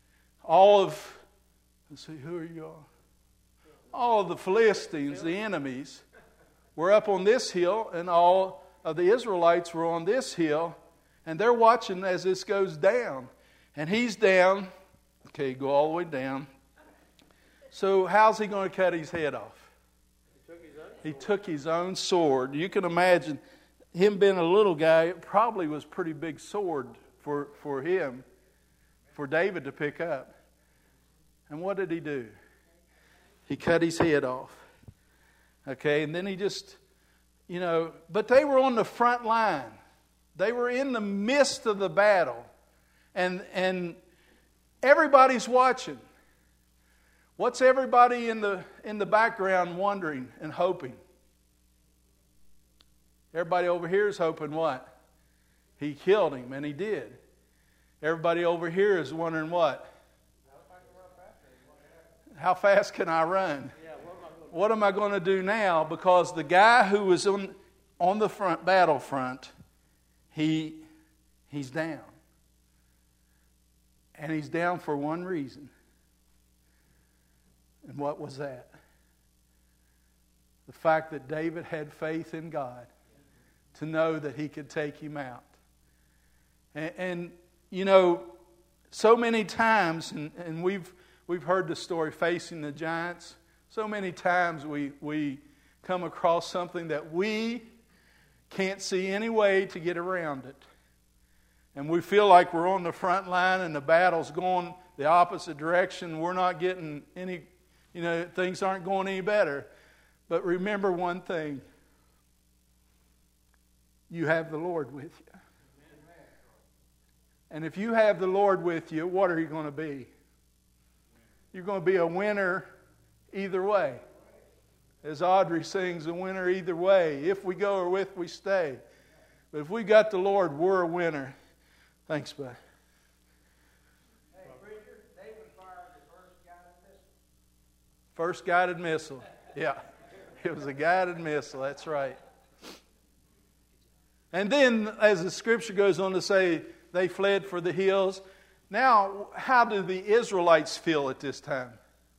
Let's see, who are you all? All of the Philistines, the enemies, were up on this hill, and all of the Israelites were on this hill, and they're watching as this goes down. And he's down. Okay, go all the way down. So how's he going to cut his head off? He took his own sword. You can imagine him being a little guy, it probably was a pretty big sword for him, for David to pick up. And what did he do? He cut his head off. Okay, and then he just, but they were on the front line. They were in the midst of the battle. And everybody's watching. What's everybody in the background wondering and hoping? Everybody over here is hoping what? He killed him, and he did. Everybody over here is wondering what? How fast can I run? What am I going to do now? Because the guy who was on the front battlefront, he's down. And he's down for one reason. And what was that? The fact that David had faith in God to know that he could take him out. And so many times, and we've heard the story, facing the giants. So many times we come across something that we can't see any way to get around it. And we feel like we're on the front line and the battle's going the opposite direction. We're not getting any, things aren't going any better. But remember one thing. You have the Lord with you. And if you have the Lord with you, what are you going to be? You're going to be a winner either way. As Audrey sings, a winner either way. If we go or if we stay. But if we got the Lord, we're a winner. Thanks, bud. Hey, preacher, David fired the first guided missile. Yeah, it was a guided missile. That's right. And then, as the scripture goes on to say, they fled for the hills. Now, how do the Israelites feel at this time?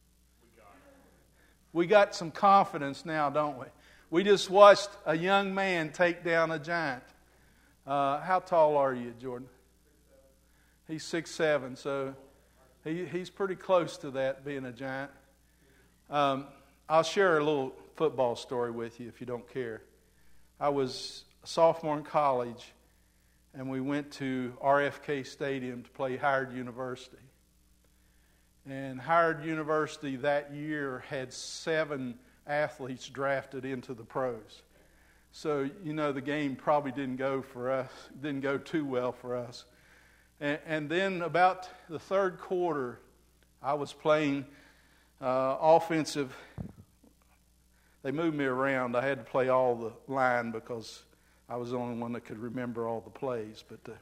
We got some confidence now, don't we? We just watched a young man take down a giant. How tall are you, Jordan? He's 6'7", so he's pretty close to that, being a giant. I'll share a little football story with you if you don't care. I was a sophomore in college, and we went to RFK Stadium to play Howard University. And Howard University that year had 7 athletes drafted into the pros. So, the game probably didn't go too well for us. And then about the third quarter, I was playing offensive. They moved me around. I had to play all the line because I was the only one that could remember all the plays.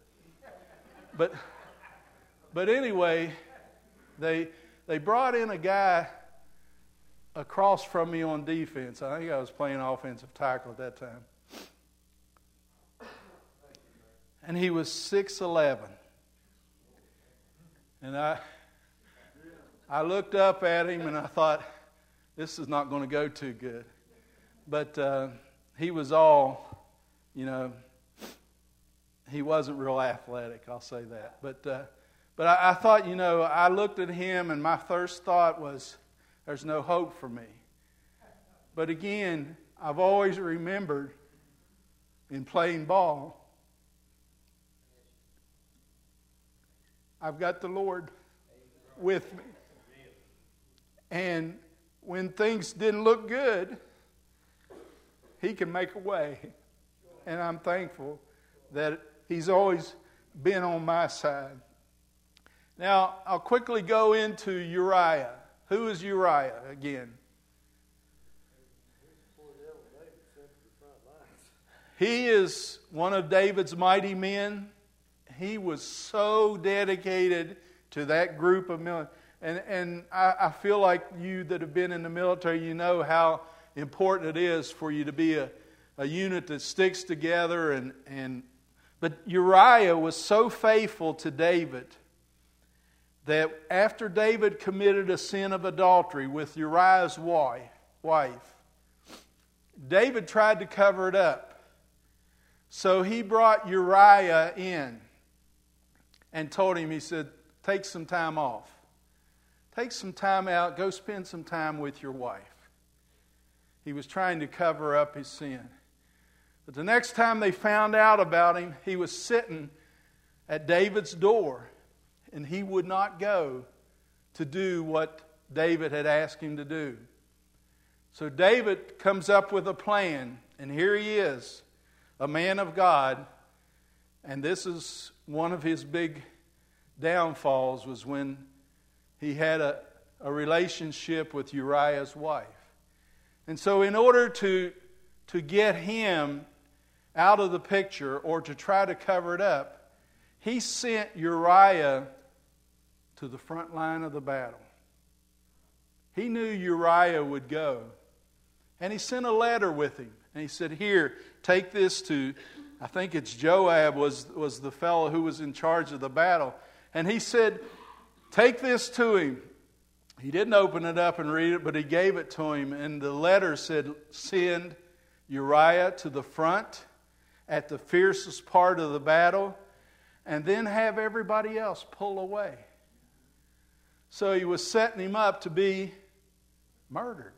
But anyway, they brought in a guy across from me on defense. I think I was playing offensive tackle at that time. And he was 6'11". And I looked up at him and I thought, this is not going to go too good. But he was all, he wasn't real athletic, I'll say that. But I thought, I looked at him and my first thought was, there's no hope for me. But again, I've always remembered in playing ball, I've got the Lord with me. And when things didn't look good, He can make a way. And I'm thankful that He's always been on my side. Now, I'll quickly go into Uriah. Who is Uriah again? He is one of David's mighty men. He was so dedicated to that group of military. And I feel like you that have been in the military, you know how important it is for you to be a unit that sticks together. But Uriah was so faithful to David that after David committed a sin of adultery with Uriah's wife, David tried to cover it up. So he brought Uriah in and told him, he said, take some time off. Take some time out, go spend some time with your wife. He was trying to cover up his sin. But the next time they found out about him, he was sitting at David's door, and he would not go to do what David had asked him to do. So David comes up with a plan, and here he is, a man of God, and this is one of his big downfalls, was when he had a relationship with Uriah's wife. And so in order to get him out of the picture or to try to cover it up, he sent Uriah to the front line of the battle. He knew Uriah would go. And he sent a letter with him. And he said, here, take this to, I think it's Joab was the fellow who was in charge of the battle. And he said, take this to him. He didn't open it up and read it, but he gave it to him. And the letter said, send Uriah to the front at the fiercest part of the battle, and then have everybody else pull away. So he was setting him up to be murdered.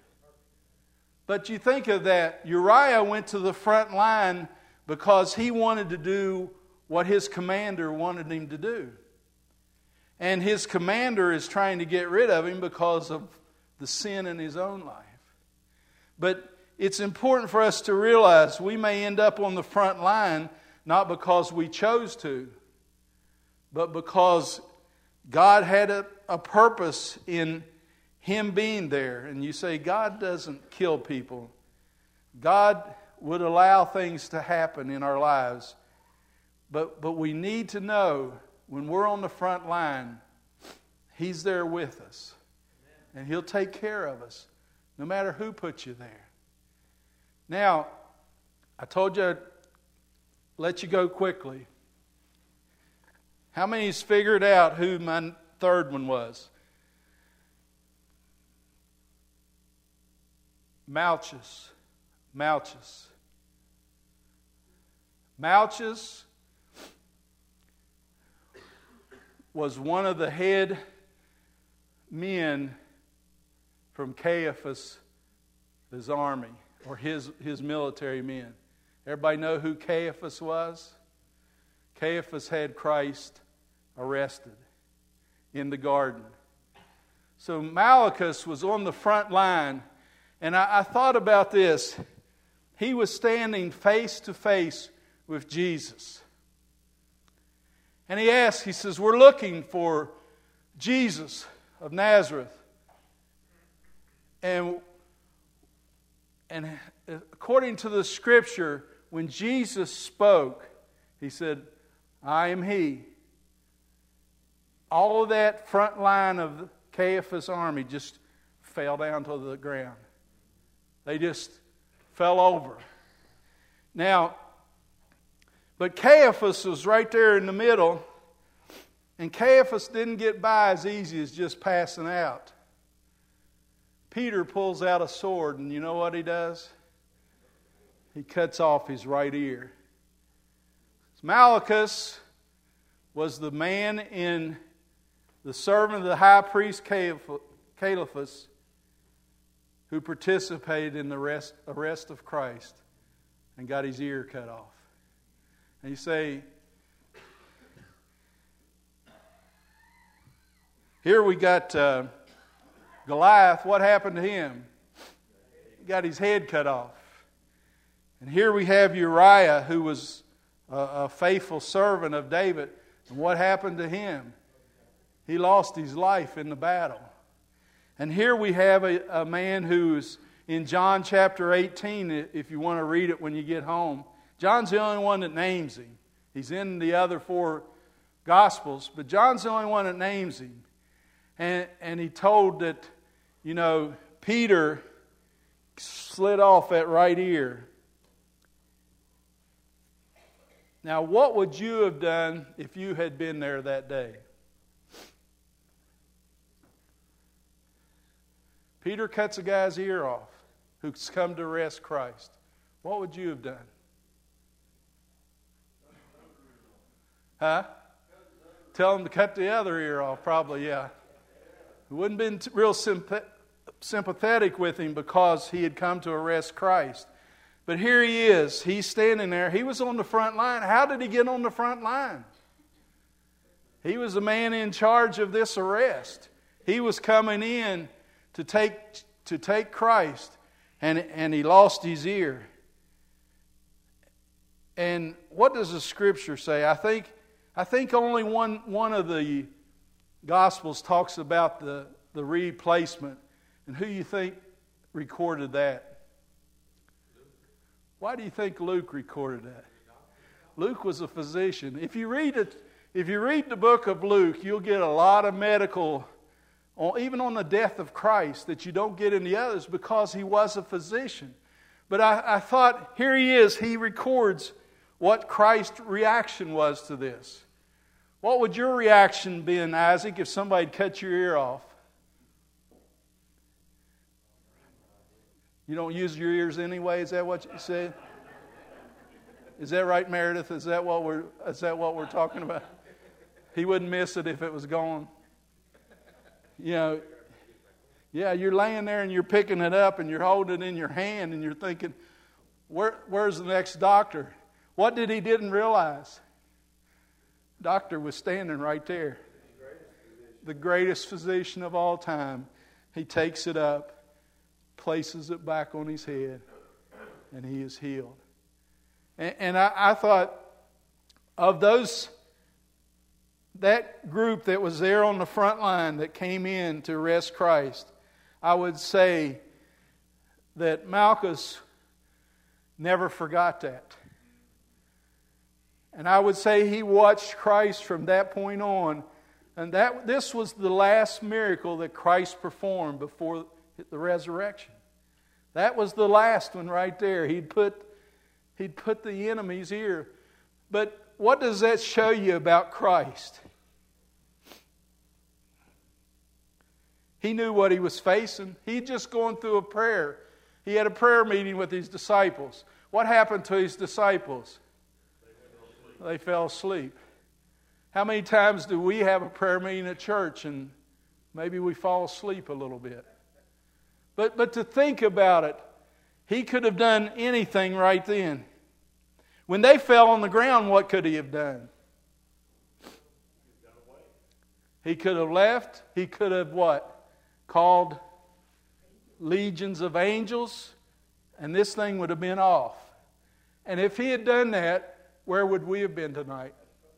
But you think of that, Uriah went to the front line because he wanted to do what his commander wanted him to do. And his commander is trying to get rid of him because of the sin in his own life. But it's important for us to realize we may end up on the front line not because we chose to, but because God had a purpose in him being there. And you say, God doesn't kill people. God would allow things to happen in our lives. But we need to know when we're on the front line, He's there with us. And He'll take care of us, no matter who put you there. Now, I told you I'd let you go quickly. How many's figured out who my third one was? Malchus. Malchus was one of the head men from Caiaphas' army, or his military men. Everybody know who Caiaphas was? Caiaphas had Christ arrested in the garden. So Malchus was on the front line, and I thought about this. He was standing face to face with Jesus. And he asked, he says, we're looking for Jesus of Nazareth. And according to the Scripture, when Jesus spoke, he said, I am he. All of that front line of the Caiaphas' army just fell down to the ground. They just fell over. Now, but Caiaphas was right there in the middle, and Caiaphas didn't get by as easy as just passing out. Peter pulls out a sword, and you know what he does? He cuts off his right ear. Malchus was the man in the servant of the high priest Caiaphas who participated in the arrest of Christ and got his ear cut off. And you say, here we got Goliath. What happened to him? He got his head cut off. And here we have Uriah, who was a faithful servant of David. And what happened to him? He lost his life in the battle. And here we have a man who's in John chapter 18, if you want to read it when you get home. John's the only one that names him. He's in the other 4 Gospels, but John's the only one that names him. And he told that, Peter slid off that right ear. Now, what would you have done if you had been there that day? Peter cuts a guy's ear off who's come to arrest Christ. What would you have done? Huh? Tell him to cut the other ear off, probably, yeah. He wouldn't have been real sympathetic with him because he had come to arrest Christ. But here he is. He's standing there. He was on the front line. How did he get on the front line? He was the man in charge of this arrest. He was coming in to take Christ, and he lost his ear. And what does the Scripture say? I think only one of the Gospels talks about the replacement. And who you think recorded that? Why do you think Luke recorded that? Luke was a physician. If you read the book of Luke, you'll get a lot of medical, even on the death of Christ, that you don't get in the others because he was a physician. But I thought, here he is. He records what Christ's reaction was to this. What would your reaction be, Isaac, if somebody cut your ear off? You don't use your ears anyway? Is that what you said? Is that right, Meredith? Is that what we're talking about? He wouldn't miss it if it was gone. Yeah, you're laying there and you're picking it up and you're holding it in your hand and you're thinking, where's the next doctor? What did he didn't realize? Doctor was standing right there. The greatest physician of all time. He takes it up, places it back on his head, and he is healed. And I thought of that group that was there on the front line that came in to arrest Christ, I would say that Malchus never forgot that. And I would say he watched Christ from that point on. And this was the last miracle that Christ performed before the resurrection. That was the last one right there. He'd put the enemy's ear. But what does that show you about Christ? He knew what he was facing. He'd just gone through a prayer. He had a prayer meeting with his disciples. What happened to his disciples? They fell asleep. How many times do we have a prayer meeting at church and maybe we fall asleep a little bit? But to think about it, he could have done anything right then. When they fell on the ground, what could he have done? He could have left. He could have what? Called legions of angels, and this thing would have been off. And if he had done that, where would we have been tonight?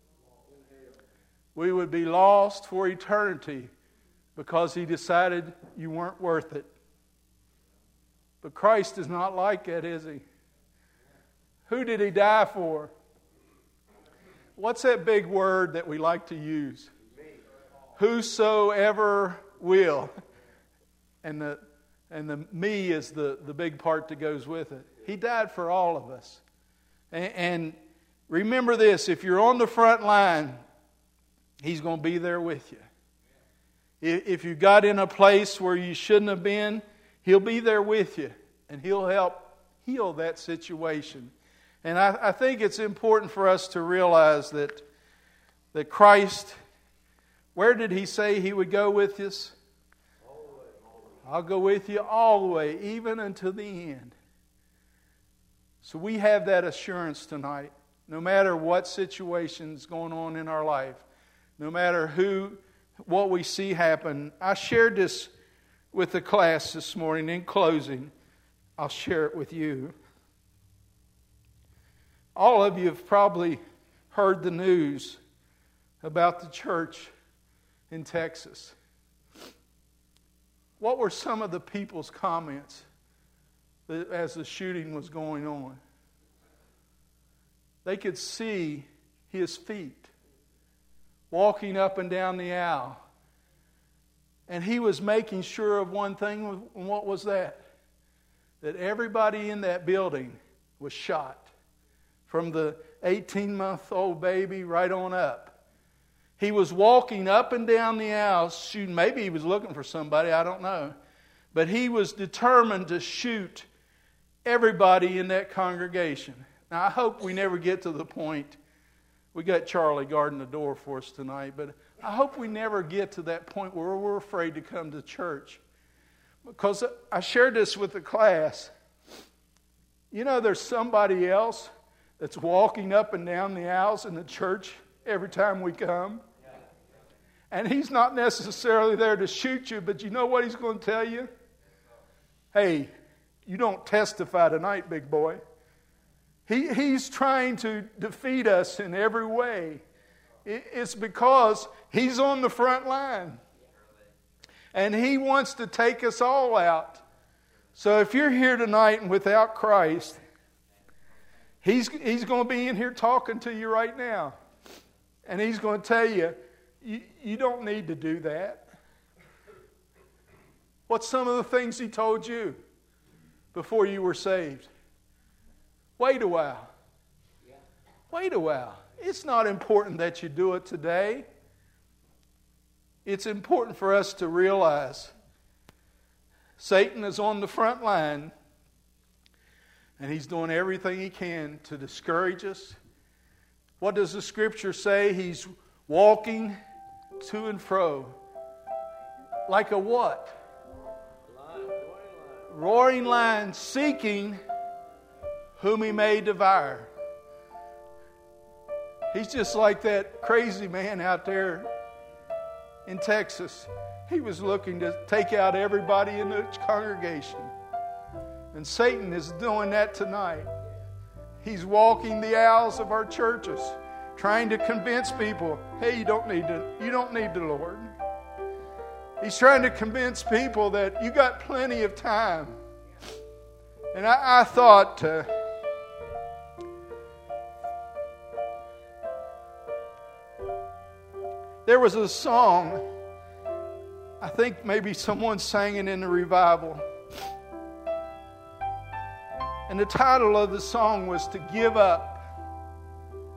We would be lost for eternity because he decided you weren't worth it. But Christ is not like that, is he? Who did he die for? What's that big word that we like to use? Whosoever will. And the me is the big part that goes with it. He died for all of us. And remember this, if you're on the front line, he's going to be there with you. If you got in a place where you shouldn't have been, he'll be there with you. And he'll help heal that situation. And I think it's important for us to realize that Christ, where did he say he would go with us? I'll go with you all the way, even until the end. So we have that assurance tonight. No matter what situation's going on in our life, no matter what we see happen. I shared this with the class this morning. In closing, I'll share it with you. All of you have probably heard the news about the church in Texas. What were some of the people's comments as the shooting was going on? They could see his feet walking up and down the aisle. And he was making sure of one thing. And what was that? That everybody in that building was shot. From the 18-month-old baby right on up. He was walking up and down the aisle shooting. Maybe he was looking for somebody, I don't know. But he was determined to shoot everybody in that congregation. Now, I hope we never get to the point. We got Charlie guarding the door for us tonight. But I hope we never get to that point where we're afraid to come to church. Because I shared this with the class. You know, there's somebody else that's walking up and down the aisles in the church every time we come. And he's not necessarily there to shoot you, but you know what he's going to tell you? Hey, you don't testify tonight, big boy. He's trying to defeat us in every way. It's because he's on the front line. And he wants to take us all out. So if you're here tonight and without Christ, He's going to be in here talking to you right now. And he's going to tell you, you don't need to do that. What's some of the things he told you before you were saved? Wait a while. Wait a while. It's not important that you do it today. It's important for us to realize Satan is on the front line. And he's doing everything he can to discourage us. What does the Scripture say? He's walking to and fro. Like a what? Roaring lion, seeking whom he may devour. He's just like that crazy man out there in Texas. He was looking to take out everybody in the congregation. And Satan is doing that tonight. He's walking the aisles of our churches, trying to convince people, hey, you don't need the Lord. He's trying to convince people that you got plenty of time. And I thought, there was a song, I think maybe someone sang it in the revival. And the title of the song was to give up.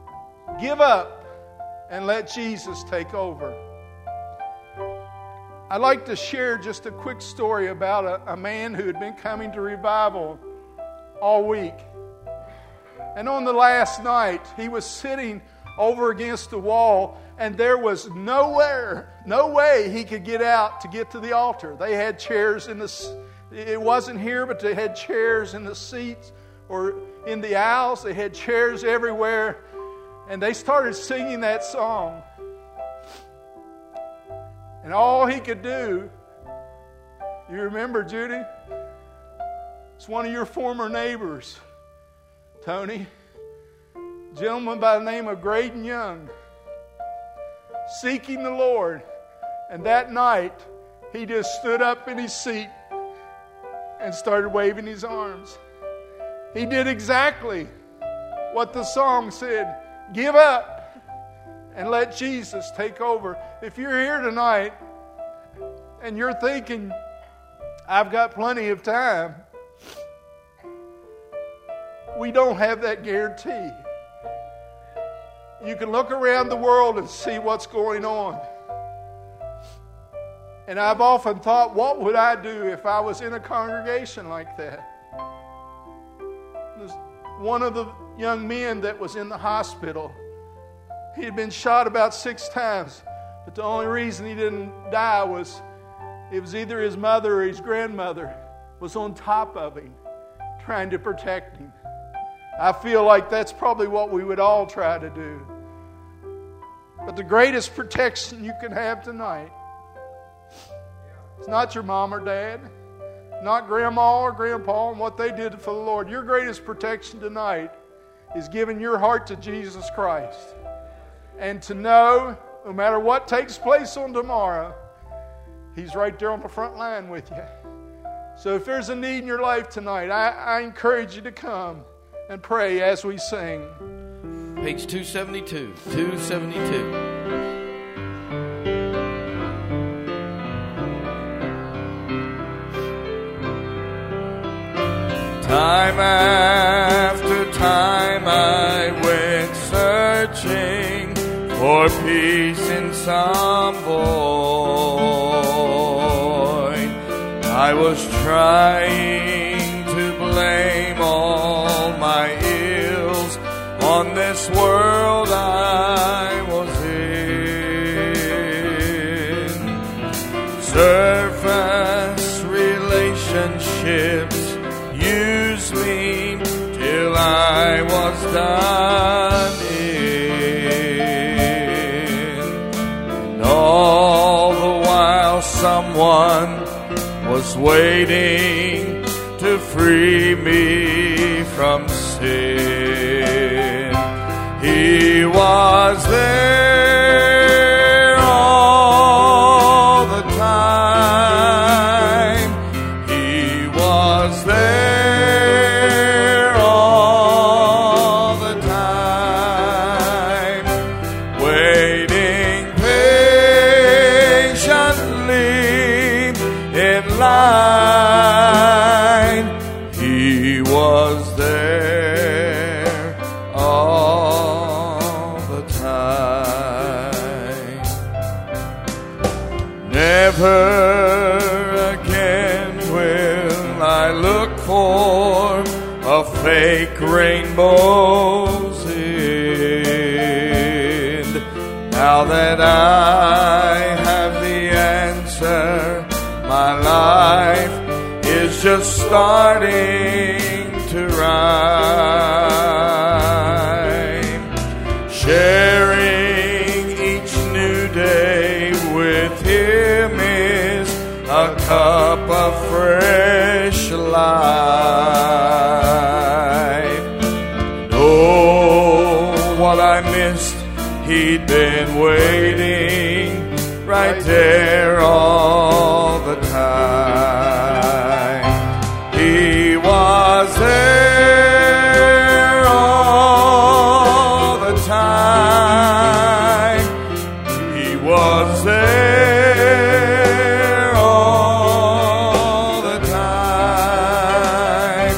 Give up and let Jesus take over. I'd like to share just a quick story about a man who had been coming to revival all week. And on the last night, he was sitting over against the wall, and there was no way he could get out to get to the altar. They had chairs it wasn't here, but they had chairs in the seats or in the aisles. They had chairs everywhere. And they started singing that song. And all he could do, you remember, Judy? It's one of your former neighbors, Tony. A gentleman by the name of Graydon Young, seeking the Lord. And that night, he just stood up in his seat and started waving his arms. He did exactly what the song said. Give up and let Jesus take over. If you're here tonight and you're thinking, I've got plenty of time, we don't have that guarantee. You can look around the world and see what's going on. And I've often thought, what would I do if I was in a congregation like that? There's one of the young men that was in the hospital. He had been shot about 6 times, but the only reason he didn't die was it was either his mother or his grandmother was on top of him, trying to protect him. I feel like that's probably what we would all try to do. But the greatest protection you can have tonight, it's not your mom or dad, not grandma or grandpa and what they did for the Lord. Your greatest protection tonight is giving your heart to Jesus Christ. And to know, no matter what takes place on tomorrow, He's right there on the front line with you. So if there's a need in your life tonight, I encourage you to come and pray as we sing. Page 272. 272. Time after time I went searching for peace in some void. I was trying to blame all my ills on this world I was in. Surface relationships used me till I was done in. And all the while someone was waiting to free me from sin. He was there all the time. He was there all the time, waiting patiently in line. He was there all the time. Never again will I look for a fake rainbow's end. Now that I have the answer, my life is just starting to rhyme. Sharing each new day with Him is a cup of fresh life. And oh, what I missed, He'd been waiting right there all the time. He was there all the time. He was there all the time,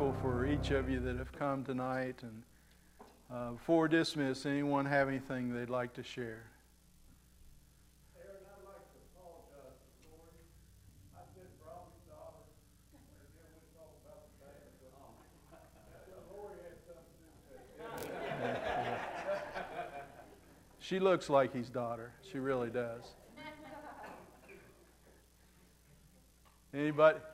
grateful for each of you that have come tonight. And before we dismiss, anyone have anything they'd like to share? Aaron, I'd like to apologize to Lori. I've been Robbie's daughter, and then we talk about the band. So Lori had something to do. She looks like his daughter. She really does. Anybody?